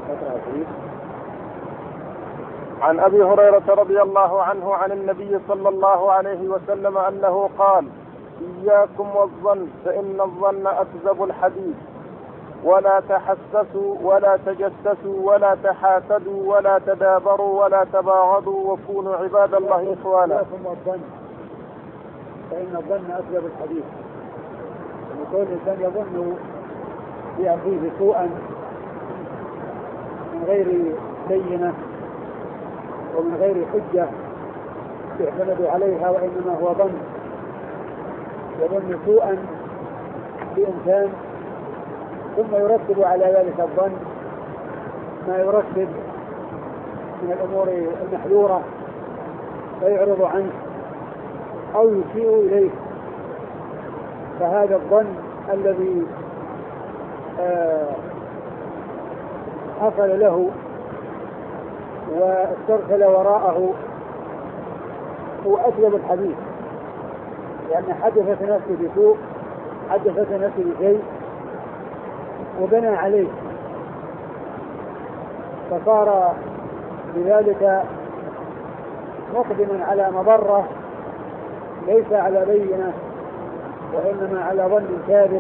Speaker 2: عن أبي هريرة رضي الله عنه عن النبي صلى الله عليه وسلم أنه قال: إياكم والظن فإن الظن أكذب الحديث، ولا تحسسوا ولا تجسسوا ولا تحاسدوا ولا تدابروا ولا تباغضوا وكونوا عباد الله إخوانا.
Speaker 1: إياكم والظن فإن الظن أكذب الحديث، وكل الإنسان يظن بأخيه سوءا من غير بينة ومن غير حجة يعتمد عليها، وإنما هو ظن، يظن سوءا بإنسان ثم يرتب على ذلك الظن ما يرتب من الأمور المحذورة فيعرض عنه أو يسيء إليه. فهذا الظن الذي حصل له واسترسل وراءه هو أكذب الحديث، لأن حدثت نفسه بسوء، حدثت نفسه بشيء وبنى عليه، فصار بذلك مقدما على مضرة ليس على بينة وإنما على ظن كاذب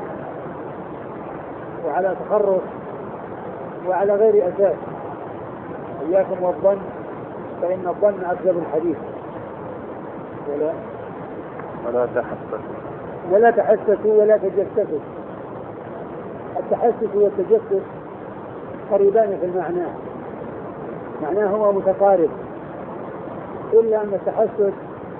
Speaker 1: وعلى تخرص وعلى غير أساس. إياكم والظن فإن الظن أكذب الحديث. ولا تحسسوا ولا تجسسوا. التحسس والتجسس قريبان في المعنى، معناهما متقارب، إلا أن التحسس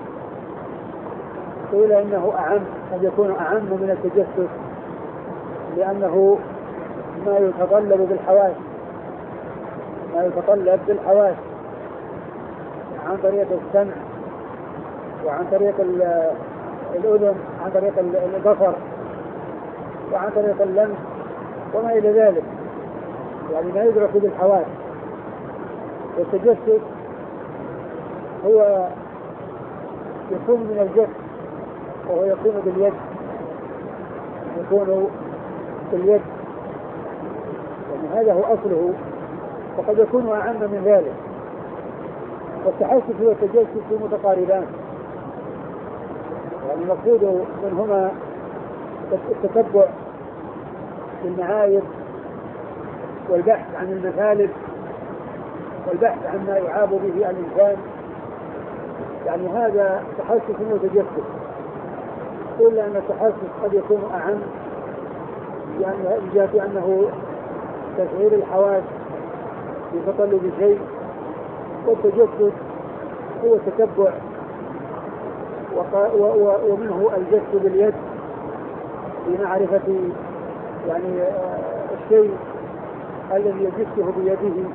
Speaker 1: قيل إنه أعم، قد يكون أعم من التجسس، لأنه ما يتطلب بالحواس عن طريق السمع وعن طريق الأذن، عن طريق البصر وعن طريق اللمس وما إلى ذلك، يعني ما يدرك بالحواس. والتجسس هو يكون من الجسد وهو يكون باليد، يعني هذا هو أصله، وقد يكون أعم من ذلك. والتحسس والتجسس متقاربان، يعني المقصود منهما التتبع للمعايب والبحث عن المثالب والبحث عن ما يعاب به الإنسان، يعني هذا تحسس وتجسس، إلا أن التحسس قد يكون أعم، يعني جاءت أنه تشعير الحواس بتطلب شيء، والتجسس هو التتبع، ومنه الجس باليد لمعرفة يعني الشيء الذي يجسه بيده،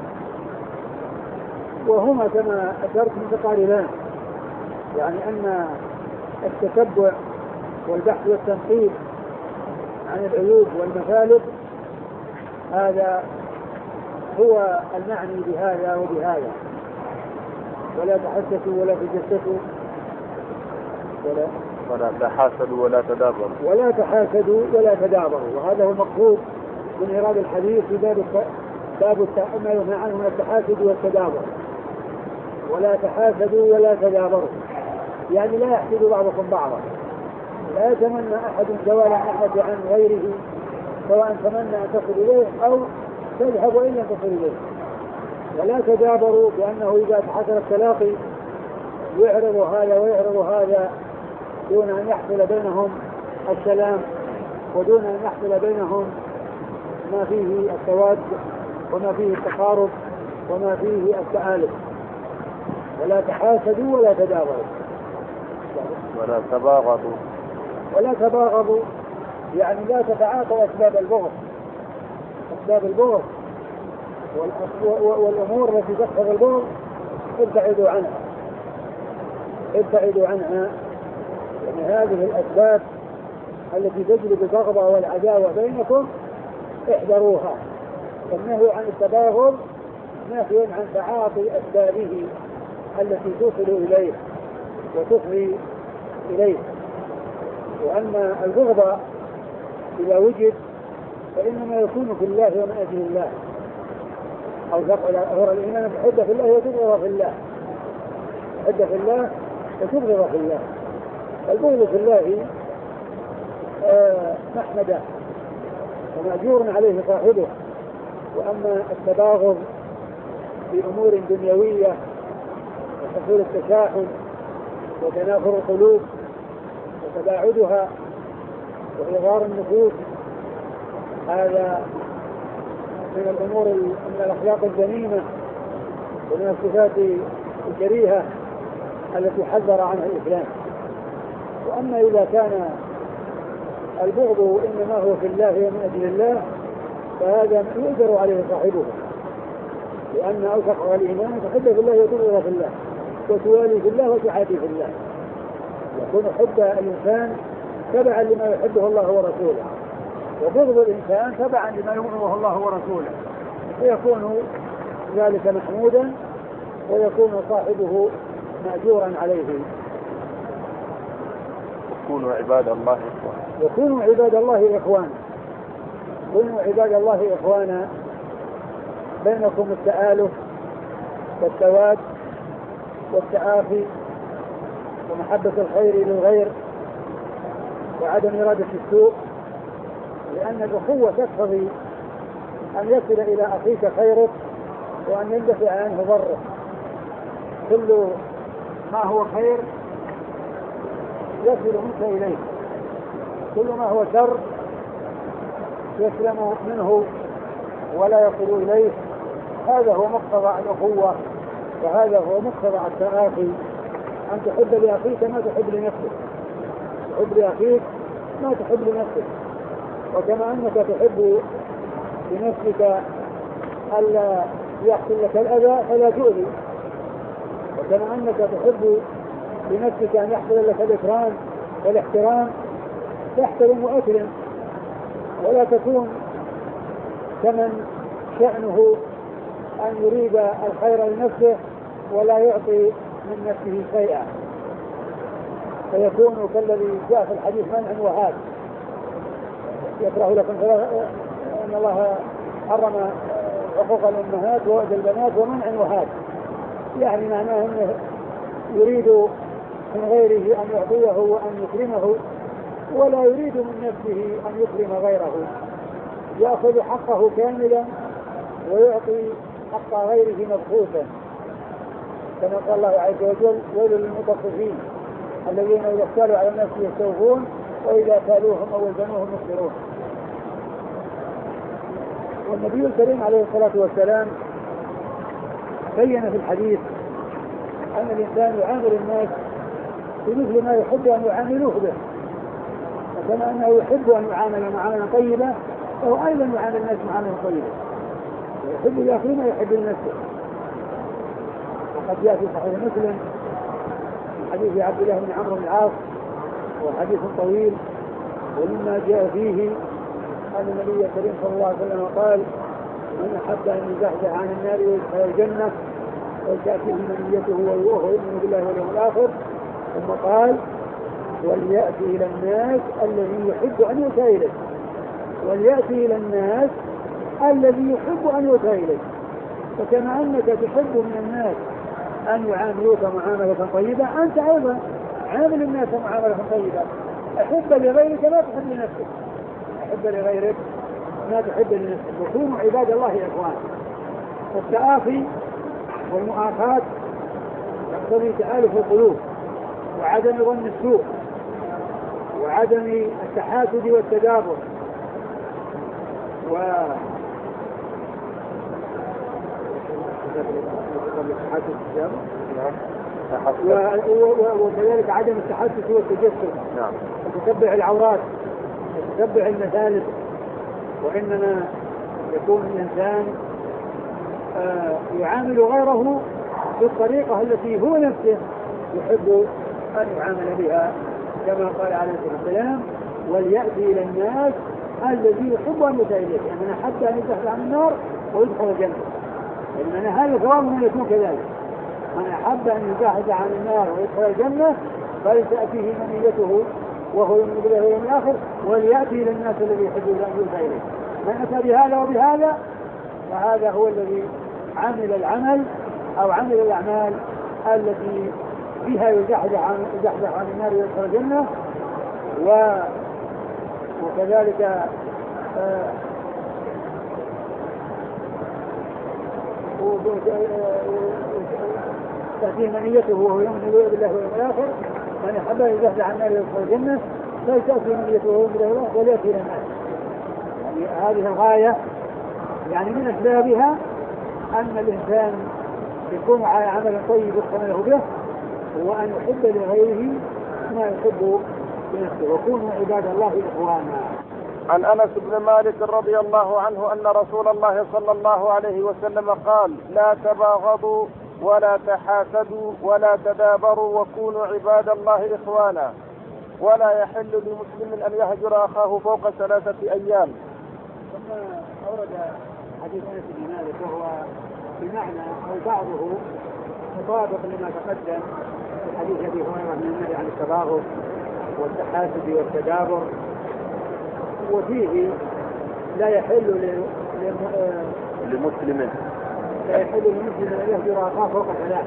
Speaker 1: وهما كما أشرت متقاربان، يعني أن التتبع والبحث والتنقيب عن العيوب والمثالب هذا هو المعني بهذا وبهذا. ولا تحسسوا ولا تجسسوا
Speaker 2: ولا تحاسدوا ولا تدابروا
Speaker 1: ولا تدابروا. وهذا هو المقصود من إيراد الحديث في باب ما ينهى عنه من التحاسد والتدابر. ولا تحاسدوا ولا تدابروا، يعني لا يحسد بعضكم بعضا، لا يتمنى أحد زوال نعمة عن غيره، سواء تمنى أن تصل إليه أو تذهب وإن لم تصل إليه. ولا تدابروا بأنه إذا حصل التلاقي يعرض هذا ويعرض هذا دون أن يحصل بينهم السلام، ودون أن يحصل بينهم ما فيه التواد وما فيه التقارب وما فيه التآلف. ولا تحاسدوا ولا تدابروا ولا تباغضوا، يعني لا تتعاطوا أسباب البغض والأمور التي تقتضي البغض ابتعدوا عنها. يعني هذه الأسباب التي تجلب البغض والعداوة بينكم احذروها. فالنهي عن التباغض نهي عن تعاطي أسبابه التي توصل إليه وتفضي إليه. وأن البغض إذا وجد فإنما يكون في الله ومن أجل الله، أو ظهر الإيمان تحب في الله وتبغض في الله، تحب في الله وتبغض في الله. البغض في الله محمدة ومأجور عليه صاحبه. وأما التباغض في أمور دنيوية وحصول التشاحن وتنافر القلوب وتباعدها وإغار النفوس، هذا من الأمور من الأخلاق الذميمة ومن الصفات الكريهة التي حذر عنها الإسلام. وأما إذا كان البغض إنما هو في الله ومن أجل الله فهذا يؤجر عليه صاحبه، لأن أوثق الإيمان تحب في الله وتبغض في الله وتوالي في الله وتحادي في الله. يكون حب الإنسان تبعا لما يحبه الله ورسوله، وبغض الإنسان تبعا لما يبغضه الله ورسوله، فيكون ذلك محمودا ويكون صاحبه مأجورا عليه.
Speaker 2: كونوا عباد الله إخوانا. بينكم التآلف والتواد والتآخي ومحبة الخير للغير وعدم إرادة السوء، لأن الأخوة تقتضي أن يصل إلى أخيك خيرك وأن يندفع عنه ضره. كل ما هو خير يصل منك إليه، كل ما هو شر يسلم منه ولا يصل إليه. هذا هو مقتضى الأخوة، وهذا هو مقتضى التآخي، أن تحب لأخيك ما تحب لنفسك، تحب لأخيك ما تحب لنفسك. وكما أنك تحب لنفسك ألا يحصل لك الأذى فلا تؤذي، وكما أنك تحب لنفسك أن يحصل لك الإكرام والاحترام تحترم وأكرم، ولا تكون كمن شأنه أن يريد الخير لنفسه ولا يعطي من نفسه شيئا، فيكون كالذي جاء في الحديث منع وهاب. يكره لكم أن الله حرم حقوق الأمهات ووأد البنات ومنع وهاب، يعني معناه أنه يريد من غيره أن يعطيه وأن يكرمه ولا يريد من نفسه أن يكرم غيره، يأخذ حقه كاملا ويعطي حق غيره مبخوثا، كما قال الله عز وجل: ويل للمطففين الذين إذا اكتالوا على الناس يستوفون وإذا كالوهم أو وزنوهم يخسرون.
Speaker 1: والنبي الكريم عليه الصلاة والسلام بين في الحديث أن الإنسان يعامل الناس بمثل ما يحب أن يعاملوه به، وكما أنه يحب أن يعامل معاملة طيبة فهو أيضا يعامل الناس معاملة طيبة، ويحب الآخرين ما يحب لنفسه. وقد جاء في صحيح مسلم من حديث عبد الله بن عمرو بن العاص وحديث طويل، ومما جاء فيه أن النبي الكريم صلى الله عليه وسلم قال: من أحب أن يزحزح عن النار ويدخل الجنة ولتأتيه منيته وهو يؤمن بالله واليوم الآخر، ثم قال: وليأتي إلى الناس الذي يحب أن يؤتى إليه، وليأتي إلى الناس الذي يحب أن يؤتى إليه. فكما أنك تحب من الناس أن يعاملوك معاملة طيبة، أنت أيضا عامل الناس معاملة طيبة. أحب لغيرك ما تحب لنفسك، أحب لغيرك ما تحب لنفسك، وكونوا عباد الله إخوان. والتآخي والمؤاخاة يقتضي تآلف القلوب وعدم ظن السوء وعدم التحاسد والتدابر وكذلك عدم التحسس والتجسس وتتبع العورات وتتبع المثالب. وإنما يكون الإنسان يعامل غيره بالطريقة التي هو نفسه يحب أن يعامل بها، كما قال عليه الصلاة والسلام: وليأتي إلى الناس الذي يحب أن يؤتى إليه، يعني من أحب أن يزحزح عن النار ويدخل الجنة. لأن هذا ثواب من يكون كذلك، من أحب أن يزحزح عن النار ويدخل الجنة فلتأتيه منيته وهو يؤمن بالله واليوم الآخر وليأتي إلى الناس الذي يحب أن يؤتى إليه. من أتى بهذا وبهذا فهذا هو الذي عمل العمل أو عمل الأعمال التي فيها يزحزح عن النار ويدخل الجنة. وكذلك تأتيه منيته وهو يؤمن بالله واليوم الآخر. من أحب أن يزحزح عن النار ويدخل الجنة فلتأتي منيته وهو يؤمن بالله واليوم الآخر وليأتي إلى الناس. يعني هذه الغاية، يعني من أسبابها أن الإنسان يكون على عمل طيب يقتنع به، وأن يحب لغيره ما يحب لنفسه، وكونوا عباد الله إخوانا.
Speaker 2: عن أنس بن مالك رضي الله عنه أن رسول الله صلى الله عليه وسلم قال: لا تباغضوا ولا تحاسدوا ولا تدابروا وكونوا عباد الله إخوانا، ولا يحل لمسلم أن يهجر أخاه فوق 3 أيام.
Speaker 1: ثم أورد حديث أنس بن مالك وهو بمعنى أو بعضه مطابق لما تقدم في حديث أبي هريرة من النهي عن التباغض والتحاسد والتدابر. وفيه لا يحل لمسلم أن يهجر أخاه فوق 3.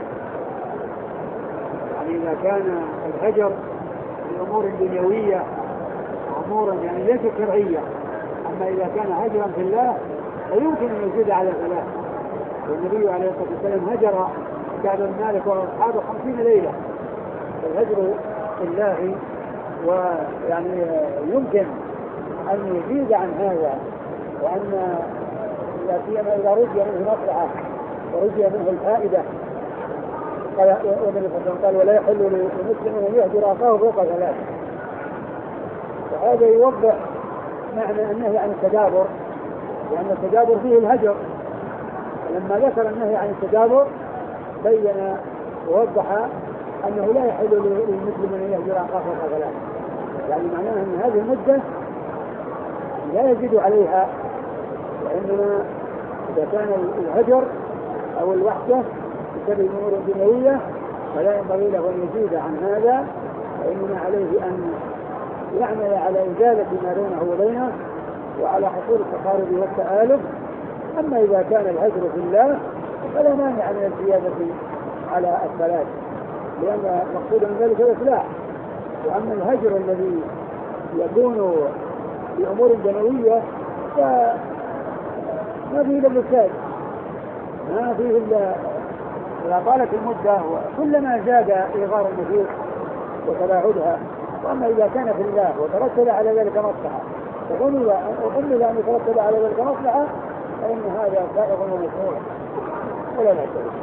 Speaker 1: يعني إذا كان الهجر لأمور دنيوية أمورا يعني ليست شرعية، أما إذا كان هجرا في الله فيمكن أن يزيد على 3. والنبي عليه الصلاة والسلام هجر كعب بن مالك وأصحابه 50 ليلة. الهجر في الله ويعني يمكن أن يزيد عن هذا، وأن لا سيما إذا رجي منه مصلحة ورجي منه الفائدة. قال والنبي صلى الله عليه وسلم قال: ولا يحل لمسلم أن يهجر أخاه فوق 3. وهذا يوضح معنى النهي عن التدابر، لأن التدابر فيه الهجر. لما ذكر النهي عن التدابر بين ووضح أنه لا يحل للمسلم أن يهجر أخاه فوق 3، يعني معناه أن هذه المدة لا يزيد عليها، وإنما إذا كان الهجر أو الوحدة بسبب الأمور الدنيوية فلا ينبغي له أن يزيد عن هذا، وإنما عليه أن يعمل على إزالة ما بينه وبينه وعلى حصول التقارب والتآلف. أما إذا كان الهجر في الله فلا مانع من الزيادة على 3، لأن مقصود من ذلك الإصلاح. وأما الهجر الذي يكون بأمور دنيوية فما فيه إلا الفساد، ما فيه إلا إذا طالت المدة وكلما زاد إيغار النفوس وتباعدها. وأما إذا كان في الله وترتب على ذلك مصلحة وأمل أن يترتب على ذلك مصلحة فإن هذا سائغ ومشروع ولا نعترف.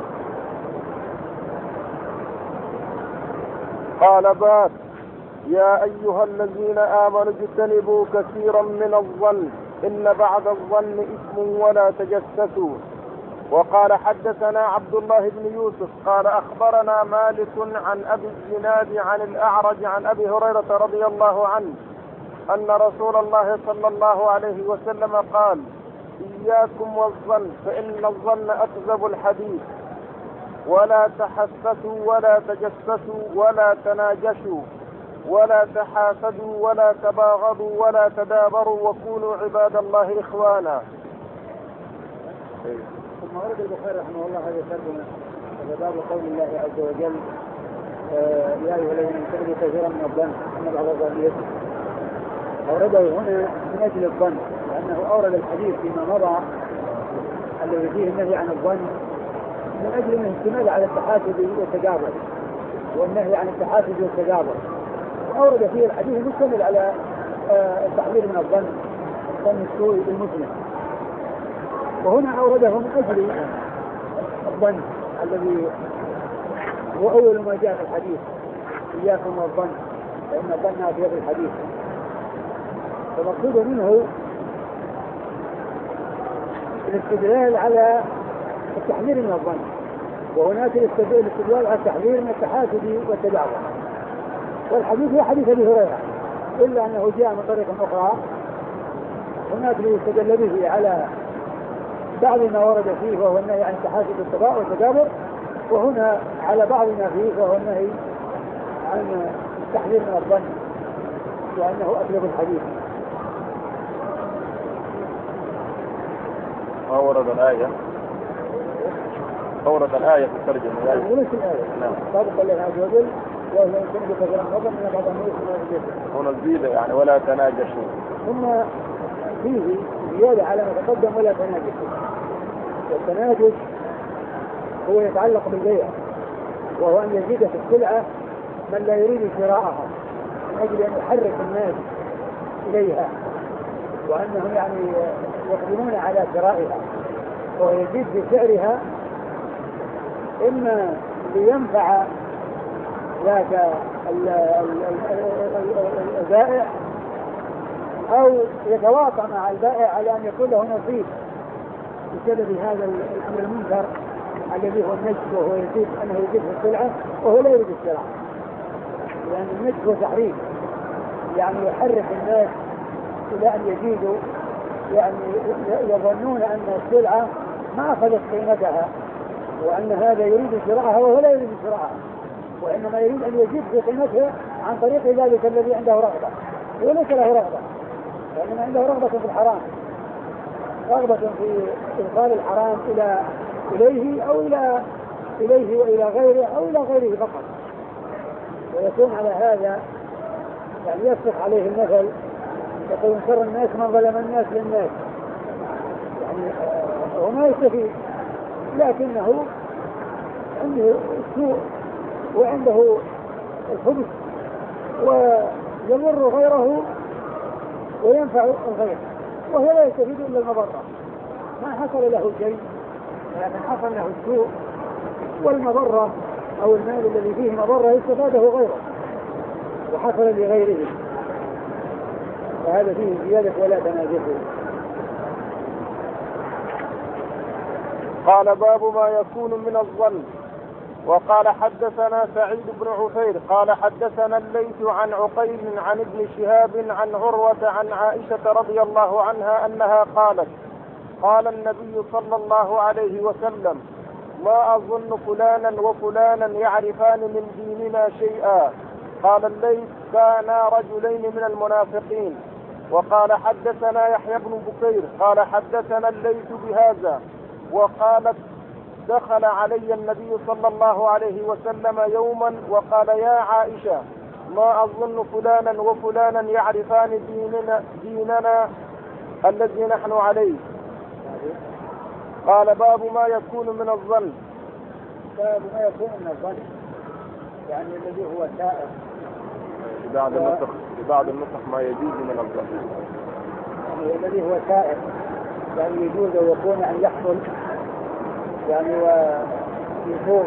Speaker 2: قال باب يا أيها الذين آمنوا اجتنبوا كثيرا من الظن إن بعد الظن إثم ولا تجسسوا. وقال حدثنا عبد الله بن يوسف قال أخبرنا مالك عن أبي الزناد عن الأعرج عن أبي هريرة رضي الله عنه أن رسول الله صلى الله عليه وسلم قال إياكم والظن فإن الظن أكذب الحديث ولا تحسسوا ولا تجسسوا ولا تناجشوا ولا تحاسدوا ولا تباغضوا ولا تدابروا وكونوا عباد الله إخوانا.
Speaker 1: ثم ورد البخاري رحمه الله هذه الترجمة باب قول الله عز وجل يا أيها الذين آمنوا كثيرا من الظن أن بعض الظن إثم. أورده هنا من أجل الظن لأنه أورد الحديث فيما مضى الذي فيه النهي عن الظن من أجل أنه اشتمل على التحاسد والتجابر والنهي عن التحاسد والتجابر، وأورد فيه الحديث مشتمل على التحذير من الظن ظن السوء بالمسلم. وهنا أورده من أجل الظن الذي هو أول ما جاء في الحديث إياكم والظن فإن الظن أكذب الحديث. فمقصود منه الاستدلال على التحذير من الظن، وهناك الاستدلال على التحذير من التحاسد والتدابر. والحديث هو حديث أبي هريرة إلا أنه جاء من طريق أخرى هناك يستدل به على بعض ما ورد فيه وهو النهي عن التحاسد والتدابر، وهنا على بعض ما فيه وهو النهي عن التحذير من الظن وأنه أكذب الحديث.
Speaker 2: أورد الآية في الترجمة
Speaker 1: وليس الآية صادق الله عز وجل وهو يمكن كثيرا نظر من بعض الناس
Speaker 2: هنا الزيادة يعني ولا تناجشوا،
Speaker 1: ثم فيه زيادة على ما تقدم ولا تناجشوا. والتناجش هو يتعلق بالبيع، وهو أن يزيد في السلعة من لا يريد شراءها من أجل أن يحرك الناس إليها وأنهم يعني يقدمون على شرائها، وهو يزيد في سعرها إما لينفع ذاك البائع أو يتواطأ مع البائع على أن يكون له نصيب بسبب هذا الأمر المنكر الذي هو النجس، وهو يزيد أنه يزيد في السلعة وهو لا يريد الشراء، لأن النجس هو تحريف يعني يحرك الناس إلى أن يزيدوا، يعني يظنون أن السلعة ما أخذت قيمتها وأن هذا يريد شراءها وهو لا يريد شراءها، وإنما يريد أن يزيد في قيمتها عن طريق ذلك الذي عنده رغبة وليس له رغبة، وإنما عنده رغبة في الحرام، رغبة في إدخال الحرام إليه أو إليه وإلى غيره أو إلى غيره فقط. ويكون على هذا يعني يصدق عليه المثل يقول شر الناس من ظلم الناس للناس، يعني هو ما يستفيد لكنه عنده السوء وعنده الخبث ويضر غيره وينفع الغير، وهو لا يستفيد إلا المضرة، ما حصل له شيء لكن حصل له السوء والمضرة أو المال الذي فيه مضرة استفاده غيره وحصل لغيره، فهذا فيه زيادة ولا تناجشوا.
Speaker 2: قال باب ما يكون من الظن. وقال حدثنا سعيد بن عفير قال حدثنا الليث عن عقيل عن ابن شهاب عن عروة عن عائشة رضي الله عنها أنها قالت قال النبي صلى الله عليه وسلم ما أظن فلانا وفلانا يعرفان من ديننا شيئا. قال الليث كانا رجلين من المنافقين. وقال حدثنا يحيى بن بكير قال حدثنا الليث بهذا وقالت دخل علي النبي صلى الله عليه وسلم يوما وقال يا عائشة ما أظن فلانا وفلانا يعرفان ديننا الذي نحن عليه. قال باب ما يكون من الظن.
Speaker 1: باب ما يكون من الظن يعني الذي هو سائر
Speaker 2: بعض النسخ ما يجوز من الظن،
Speaker 1: يعني الذي هو سائر يعني يجوز أو يكون يعني يحصل يعني ويكون.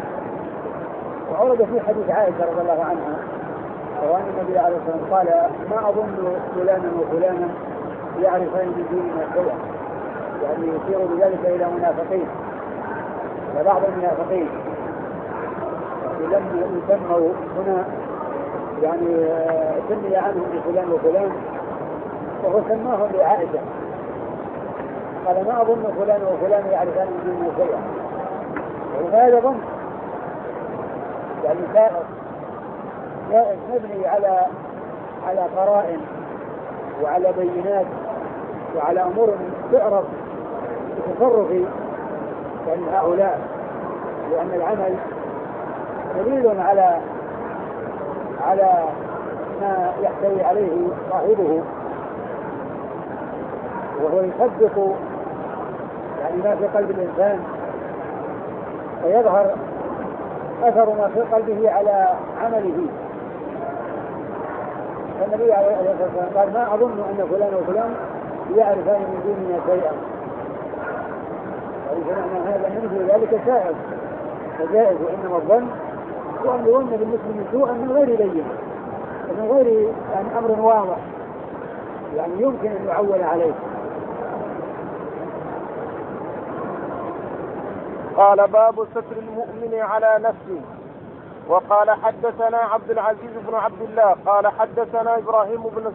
Speaker 1: وعرض في حديث عائشة رضي الله عنها وأن النبي عليه الصلاة والسلام قال ما أظن فلانا وفلانا يعرفان من ديننا شيئا، يعني يشير بذلك إلى منافقين وبعض المنافقين لم يسموا هنا يعني سمي عنهم بفلان وفلان، وهو سماهم لعائشة قال ما أظن فلان وفلان يعرفان من ديننا شيئا، وهذا ظن يعني جائز مبني على قرائن وعلى بينات وعلى أمور تعرف بتصرف يعني هؤلاء، لأن العمل دليل على ما يحتوي عليه صاحبه، وهو يصدق يعني ما في قلب الإنسان فيظهر أثر ما في قلبه على عمله. فالنبي عليه الصلاة والسلام قال ما أظن أن فلان وفلان يعرفان من ديننا شيئا، فمعنى هذا منه ذلك سائغ وجائز، وإنما الظن هو أن يظن بالمسلم سوءا من غير بين ومن غير يعني أمر واضح يعني يمكن أن يعول عليه.
Speaker 2: قال باب ستر المؤمن على نفسه. وقال حدثنا عبد العزيز بن عبد الله قال حدثنا إبراهيم بن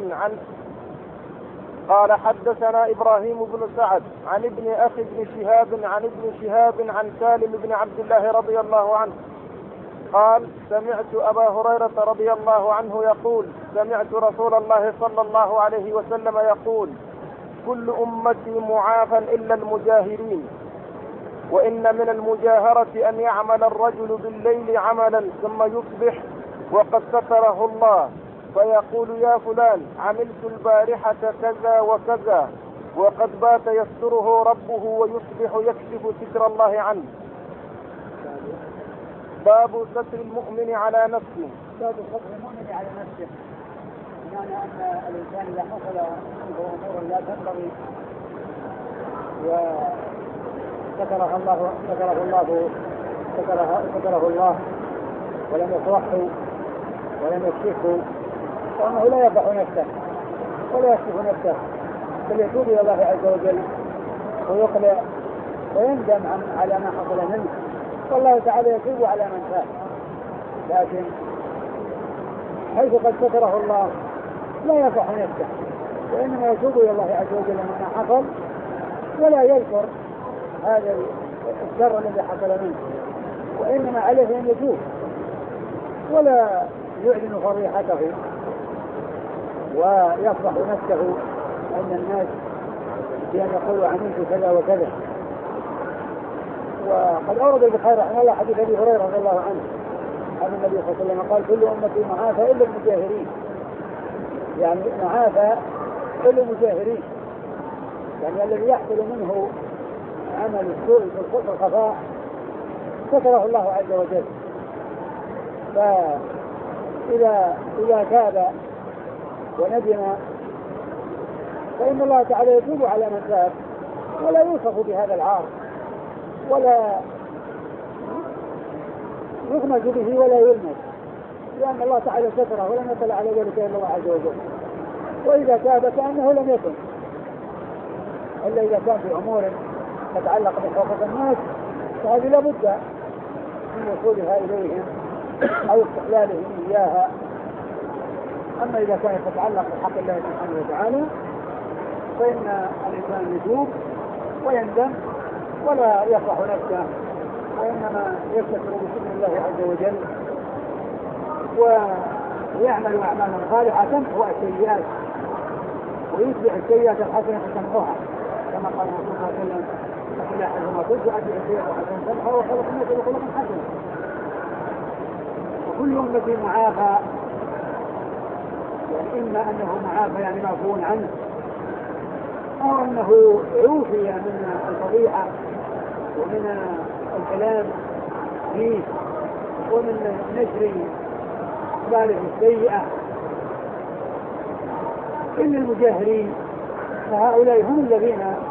Speaker 2: سعد عن ابن أخي بن شهاب عن ابن شهاب عن سالم بن عبد الله رضي الله عنه قال سمعت أبا هريرة رضي الله عنه يقول سمعت رسول الله صلى الله عليه وسلم يقول كل أمتي معافى إلا المجاهرين، وإن من المجاهرة أن يعمل الرجل بالليل عملا ثم يصبح وقد ستره الله فيقول يا فلان عملت البارحة كذا وكذا وقد بات يستره ربه ويصبح يكشف ستر الله عنه. باب ستر المؤمن على نفسه.
Speaker 1: باب ستر المؤمن على نفسه بمعنى أن الإنسان إذا حصل أمور لا تنبغي وستره الله ولم يصرحه ولم يكشفه فإنه لا يفضح نفسه ولا يكشف نفسه، بل يتوب إلى الله عز وجل ويقلع ويندم على ما حصل منه، والله تعالى يتوب على من تاب. لكن حيث قد ستره الله لا يفضح نفسه، وإنما يتوب إلى الله عز وجل مما حصل ولا يذكر هذا الشر الذي حصل منه، وإنما عليه أن يتوب ولا يعلن فضيحته ويفضح نفسه عند الناس بأن يقولوا عملت كذا وكذا. وقد أورد البخاري رحمه الله حديث أبي هريرة رضي الله عنه أن النبي صلى الله عليه وسلم قال كل أمتي معافى إلا المجاهرين، يعني معافى إلا المجاهرين، يعني الذي يحصل منه عمل السوء في الخفاء ستره الله عز وجل. فإذا تاب وندم فإن الله تعالى يتوب على من تاب ولا يوصف بهذا العار ولا يغمز به ولا يلمس، لأن الله تعالى ستره ولم يطلع على ذلك إلا الله عز وجل. وإذا تاب كأنه لم يكن، إلا إذا كان في أمور تتعلق بحقوق الناس فهذه لابد من وصولها إليهم أو استحلالهم إياها. أما إذا كانت تتعلق بحق الله سبحانه وتعالى فإن الإنسان يتوب ويندم ولا يفرح نفسه، وإنما يستتر بسم الله عز وجل ويعمل أعمالا صالحة تمحو السيئات ويتبع السيئات الحسنة تمحوها، كما قال الرسول صلى الله عليه وسلم فإذا حزم كنت أتبع السيئات الحسنة تمحوها وخلق الناس بخلق حسنة. وكل أمة معافى، يعني إما أنه معافى يعني معفو عنه أو أنه عوفي من الفضيحة ومن الكلام فيه ومن نشر ذلك السيئة. إن المجاهرين فهؤلاء هم الذين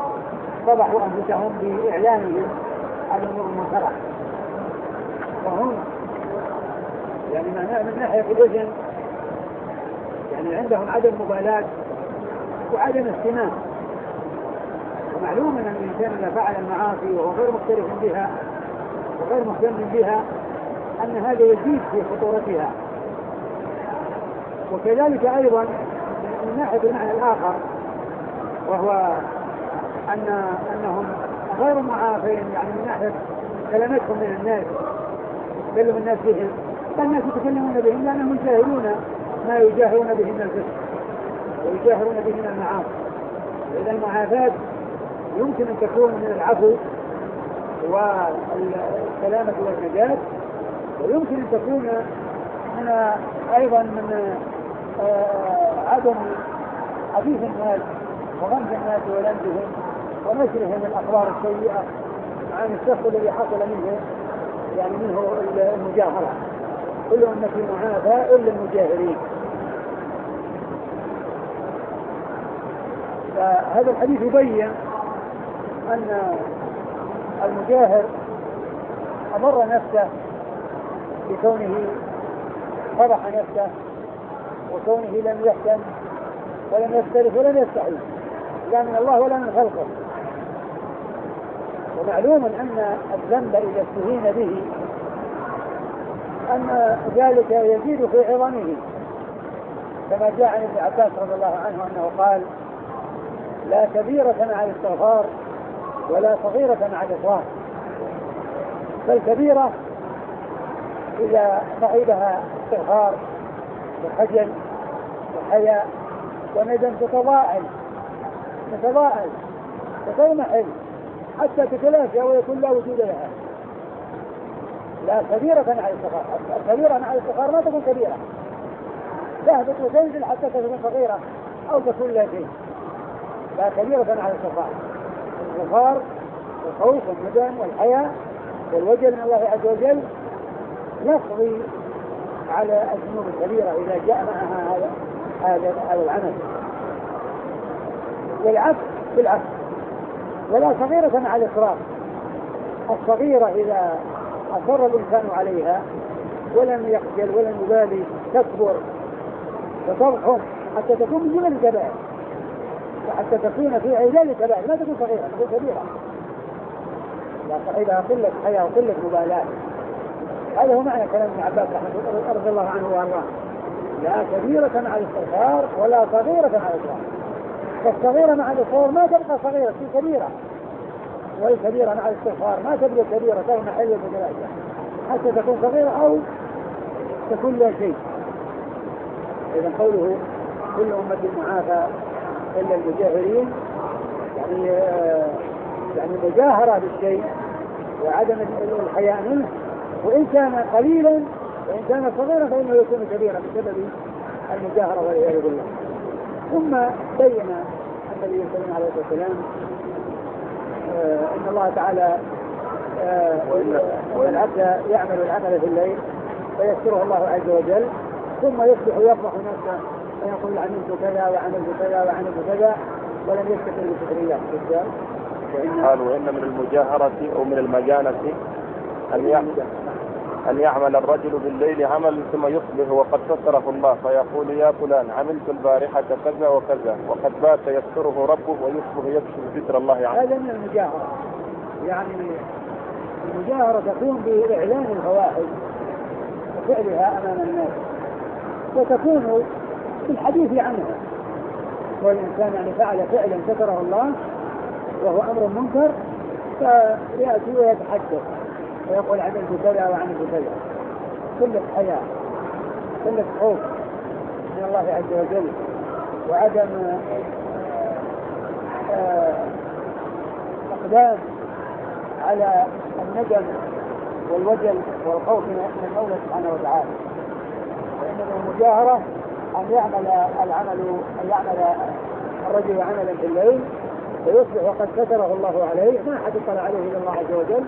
Speaker 1: فضحوا أنفسهم بإعلانهم على الأمور المنكرة. وهم يعني من ناحية الوزن يعني عندهم عدم مبالاة وعدم اهتمام. ومعلوم أن الإنسان إذا فعل المعاصي وهو غير مختلف بها وغير مهتم بها أن هذا يزيد في خطورتها. وكذلك أيضا من ناحية المعنى الآخر وهو أنهم غير معافين يعني من ناحية كلمتهم من الناس يتكلم الناس بهم فالناس يتكلمون بهم لأنهم يجاهرون ما يجاهرون به من الفسق ويجاهرون به من المعاصي. إذا المعافاة يمكن أن تكون من العفو والسلامة والنجاة ويمكن أن تكون من أيضا من عدم حديث الناس وغمز الناس ولمزهم ونشرهم الأخبار السيئة عن الشخص الذي حصل منه يعني منه المجاهرة. كل أمة معافى إلا المجاهرين. فهذا الحديث يبين أن المجاهر أضر نفسه بكونه فضح نفسه وكونه لم يهتم ولم يختلف ولم يستحي لا من الله ولا من خلقه. ومعلوم أن الذنب إذا استهين به أن ذلك يزيد في عظمه كما جاء عن ابن عباس رضي الله عنه أنه قال لا كبيرة مع الاستغفار ولا صغيرة مع الإصرار. فالكبيرة إذا صعبها استغفار وخجل وحياء وندم تتضاءل وتضمحل حتى تتلاشى ويكون لا وجود لها. لا كبيرة مع الاستغفار. الكبيرة مع الاستغفار ما تكون كبيرة تهبط وتنزل حتى تكون صغيرة أو تكون لا شيء. لا كبيرة مع الاستغفار. الاستغفار والخوف والندم والحياء والوجل من الله عز وجل يقضي على الذنوب الكبيرة إذا جاء معها هذا العمل. والعكس بالعكس ولا صغيرة مع الإصرار. الصغيرة إذا أصر الإنسان عليها ولم يخجل ولم يبالي تكبر وتضخم حتى تكون من جمل الكبائر وحتى تكون في عيلان الكبائر لا تكون صغيرة تكون كبيرة لا صاحبها قلة حياة وقلة مبالاة. هذا هو معنى كلام ابن عباس رضي الله عنه وارضاه لا كبيرة مع الاستغفار ولا صغيرة مع الإصرار. فالصغيرة مع الإصرار ما تبقى صغيرة في كبيرة والكبيرة مع الاستغفار ما تبقى كبيرة تبقى حلوة بجلالها حتى تكون صغيرة أو تكون لا شيء. إذا قوله كل أمة معافى إلا المجاهرين يعني مجاهرة بالشيء وعدم الحياء منه وإن كان قليلا وإن كان صغيرا فإنه يكون كبيرا بسبب المجاهرة والعياذ بالله. ثم بين النبي صلى الله عليه وسلم إن الله تعالى العبد يعمل العمل في الليل فيذكره الله عز وجل ثم يصبح يفرح نفسه ويقول عملت كذا وعملت كذا وعملت كذا ولم يستقل بفكريات.
Speaker 2: قال وإن من المجاهرة أو من المجانة أن يعمل الرجل بالليل عمل ثم يصبح وقد ستره الله فيقول يا فلان عملت البارحة كذا وكذا وقد بات يستره ربه ويصبح يكشف ستر الله عنه.
Speaker 1: هذا من المجاهرة. يعني المجاهرة تكون بإعلان الفواحش وفعلها أمام الناس وتكون بالحديث عنها. والإنسان يعني فعل فعلا ستره الله وهو أمر منكر فيأتي ويتحدث ويقول عملت كذا وعملت كذا. كلة حياة كلة خوف من الله عز وجل وعدم أقدام على الندم والوجل والخوف من المولى سبحانه وتعالى. وإنما المجاهرة أن يعمل الرجل عملا في الليل فيصبح وقد ستره الله عليه ما حد اطلع عليه إلا الله عز وجل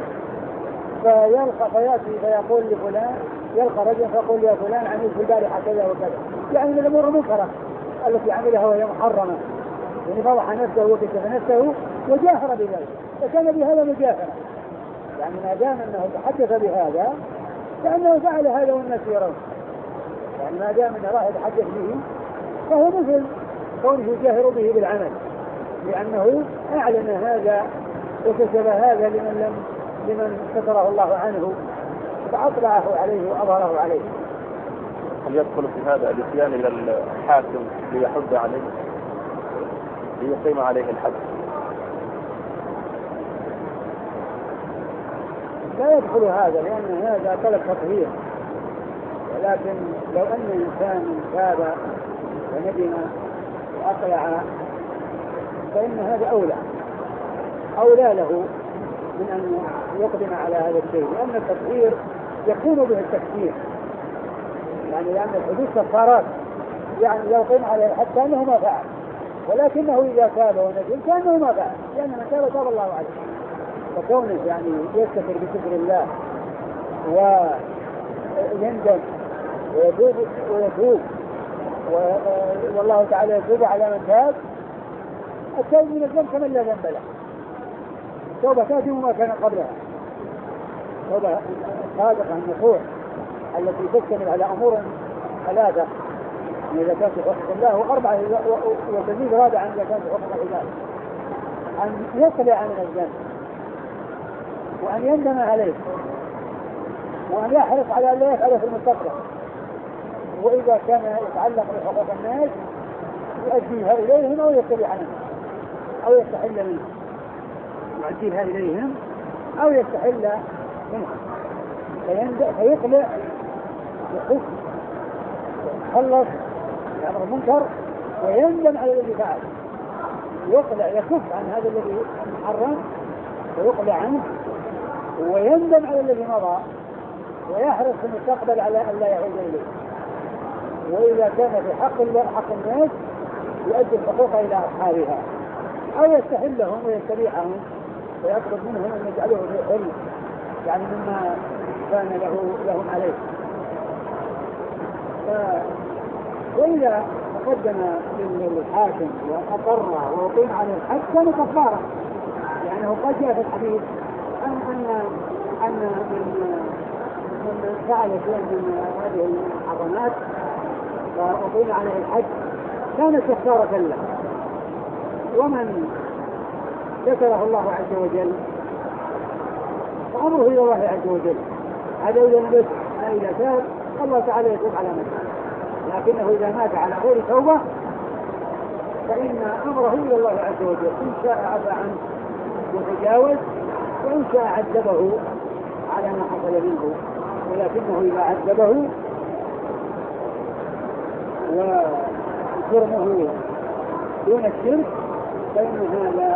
Speaker 1: فيأتي فيقول لفلان يلقى رجل فيقول يا فلان عملت في البارحة كذا وكذا. يعني من الأمور المنكرة التي عملها وهي محرمة يعني فضح نفسه وكشف نفسه وجاهر بذلك فكان بهذا مجاهرا، يعني ما دام أنه تحدث بهذا فإنه فعل هذا والناس يرون، يعني ما دام أنه راح يتحدث به فهو مثل كونه يجاهر به بالعمل، لأنه أعلن هذا وكتب هذا لمن ستره الله عنه فأطلعه عليه وأظهره عليه.
Speaker 2: هل يدخل في هذا الاتيان إلى الحاكم ليحد عليه ليقيم عليه الحد؟
Speaker 1: لا يدخل هذا، لأن هذا طلب تطهير، ولكن لو أن الإنسان تاب وندم وأقلع فإن هذا أولى له من أن يقدم على هذا الشيء، لأن التطهير يكون به التكفير، يعني لأن الحدود كفارات، يعني لو قم عليه حتى أنه ما فعل، ولكنه إذا تاب وندم كأنه ما فعل، لأن من تاب الله عليه. فكونه يعني يستتر بذكر الله ويندم ويتوب والله تعالى يتوب على من تاب، التوب من الذنب كمن لا ذنب له، توبة تهدم ما كان قبلها، توبة صادقة النصوح التي تشتمل على أمور ثلاثة، إذا كانت حقوق الله، وأربعة وتزيد رابعا إذا كانت حقوق العباد، أن يقلع من الذنب وأن يندم عليه وأن يحرص على أن لا يفعله في المستقبل، وإذا كان يتعلق بحقوق الناس يؤديها إليهم أو يقلع عنهم أو يستحل منهم، يؤديها إليهم أو يستحل منهم، فيقلع يخف يتخلص يأمر المنكر ويندم على الذي فعل، يقلع يخف عن هذا الذي حرم ويقلع عنه ويندم على الذي مضى ويحرص في المستقبل على أن لا يعود إليه، وإذا كان في حق الناس يؤدي الحقوق إلى أصحابها أو يستحلهم ويستبيحهم ويطلب منهم أن يجعلوه في حل، يعني مما كان لهم عليه. وإذا تقدم للحاكم وأقر وأقيم على الحد كان كفارة، لأنه قد جاء في الحديث أن من فعل شيئا من هذه الحرمات وأقيم عليه الحد كان كفارة له، ومن ذكره الله عز وجل فأمره إلى الله عز وجل، هذا إذا نبت إذا تاب الله تعالى يتوب على من تاب، لكنه إذا مات على غير توبة فإن أمره إلى الله عز وجل، إن شاء عفى عنه وتجاوز وإن شاء عذبه على ما حصل منه، ولكنه إذا عذبه وجرمه دون الشرك فإن هذا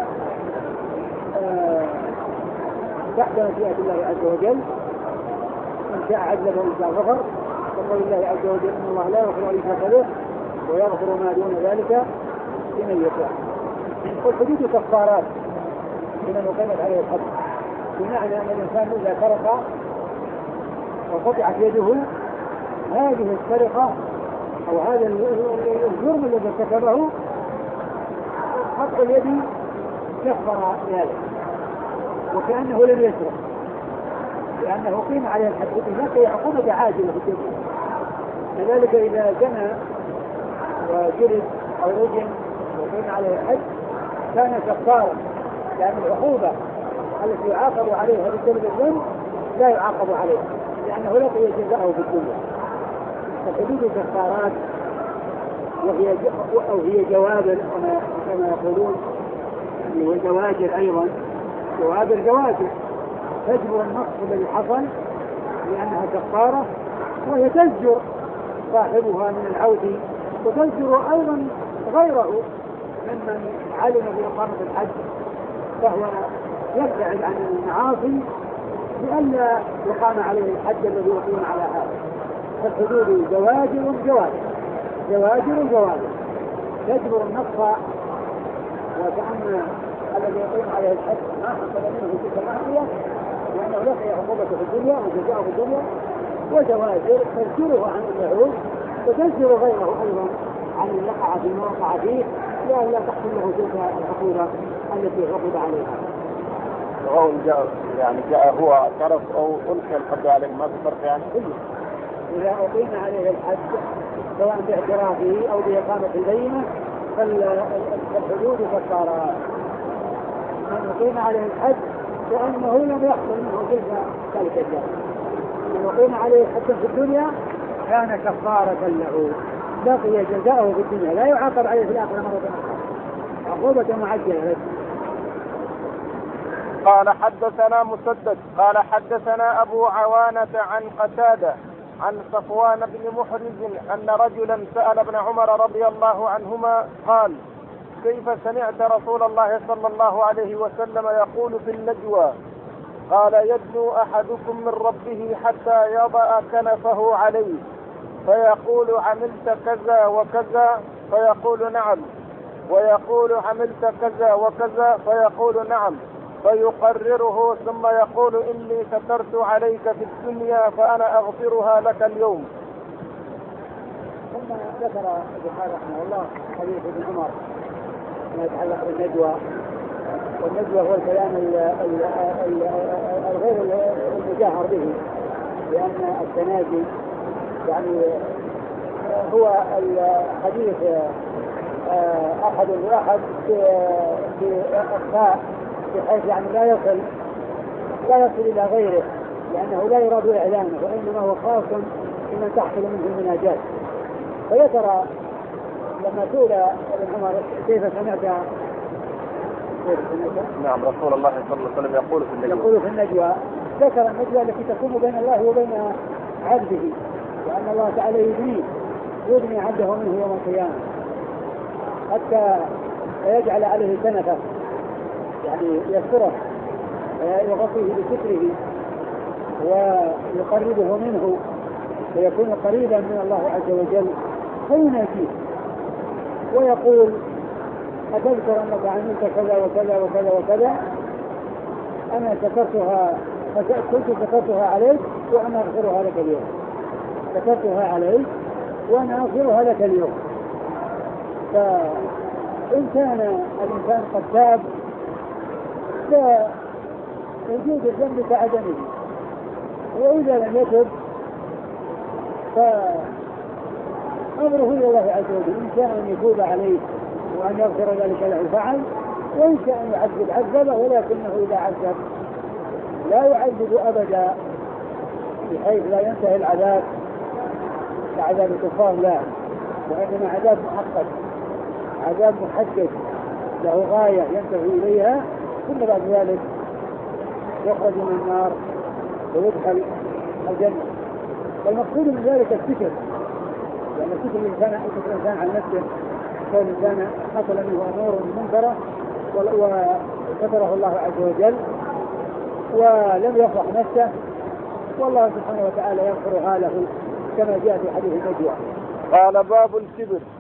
Speaker 1: تحت مشيئة الله عز وجل، إن شاء عذبه وإن شاء غفر، وقال الله عز وجل إن الله لا يغفر أن يشرك به ويغفر ما دون ذلك لمن يشاء. والحدود كفارات لمن أقيمت عليه الحد، بمعنى أن الإنسان إذا سرق وقطعت يده هذه السرقة أو هذا الجرم الذي ارتكبه قطع اليد كفر ذلك وكأنه لم يسرق، لأنه قيم عليه الحد، هناك هي عقوبة عاجلة في الدنيا. كذلك إذا زنى وجلد أو رجم وقيم عليه الحد كان كفارا، لأن العقوبة التي يعاقب عليها بسبب الذنب لا يعاقب عليها لأنه لقي جزاءه في الدنيا. فالحدود كفارات وهي جوابر كما يقولون، وزواجر أيضا، جوابر تجبر النقص الذي حصل لأنها كفارة، وهي تزجر صاحبها من العود وتزجر أيضا غيره ممن علم بإقامة الحج فهو يبتعد عن المعاصي لئلا يقام عليه الحد الذي يقيم على هذا. فالحدود جواجر تجبر النقص، وكأن الذي يقيم عليه الحد ما حصل منه في تلك المعصية لأنه لقي عقوبته في الدنيا وجزاءه في الدنيا، وجواجر تزجره عن اليعود وتزجر غيره أيضا عن الوقعة فيما وقع فيه لا تحصل له تلك العقوبة التي عقب عليها.
Speaker 2: سواء جاء هو اعترف أو ألقي الحد عليه ما في فرق يعني.
Speaker 1: إذا أقيم عليه الحد سواء باعترافه أو بإقامة البينة فالحدود كفارات. من أقيم عليه الحد فإنه لم يحصل منه تلك ذلك الجرم. من أقيم عليه الحد في الدنيا كان كفارة له، بقي جزاؤه في الدنيا لا يعاقب عليه في الآخرة مرة أخرى، عقوبة معجلة.
Speaker 2: قال حدثنا مسدد قال حدثنا أبو عوانة عن قتادة عن صفوان بن محرز أن رجلا سأل ابن عمر رضي الله عنهما قال: كيف سمعت رسول الله صلى الله عليه وسلم يقول في النجوى؟ قال: يدنو أحدكم من ربه حتى يضع كنفه عليه فيقول: عملت كذا وكذا فيقول: نعم، ويقول: عملت كذا وكذا فيقول: نعم، فيقرره ثم يقول: إني سترت عليك في الدنيا فأنا أغفرها لك اليوم.
Speaker 1: ثم ذكر البخاري رحمه الله حديث ابن عمر ما يتعلق بالنجوى، والنجوى هو الكلام الغير المجاهر به، لأن التناجي يعني هو الحديث أحد لأحد في أخفاء بحيث يعني لا يصل إلى غيره، لأنه لا يراد إعلانه وإنما هو خاص بمن تحصل منه المناجات. فذكر لما سئل ابن عمر كيف سمعت
Speaker 2: نعم رسول الله صلى الله عليه وسلم يقول في النجوى،
Speaker 1: ذكر النجوى التي تكون بين الله وبين عبده، وأن الله تعالى يبني عبده منه يوم القيامة حتى يجعل عليه كنفه، يعني يستره ويغطيه بستره ويقربه منه فيكون قريبا من الله عز وجل، فيناديه ويقول: أتذكر أنك عملت كذا وكذا وكذا وكذا؟ أنا كنت سترتها عليك وأنا أغفرها لك اليوم. سترتها عليك وأنا أغفرها لك اليوم. فإن كان الإنسان قد تاب فوجود الذنب كعدمه، وإذا لم يتب فأمره إلى الله عز وجل، إن شاء أن يتوب عليه وأن يغفر ذلك له فعل، وإن شاء أن يعذب عذبه، ولكنه إذا عذب لا يعذب أبدا بحيث لا ينتهي العذاب كعذاب الكفار، لا، وإنما عذاب محقق، عذاب محدد له غاية ينتهي إليها، ثم بعد ذلك يخرج من النار ويدخل الجنة. والمقصود من ذلك الستر، يعني ستر الإنسان عن نفسه، كون الإنسان حصل منه أمور منكرة وستره الله عز وجل ولم يفضح نفسه، والله سبحانه وتعالى يغفرها له كما جاء في حديث النجوى.
Speaker 2: قال: باب الكبر.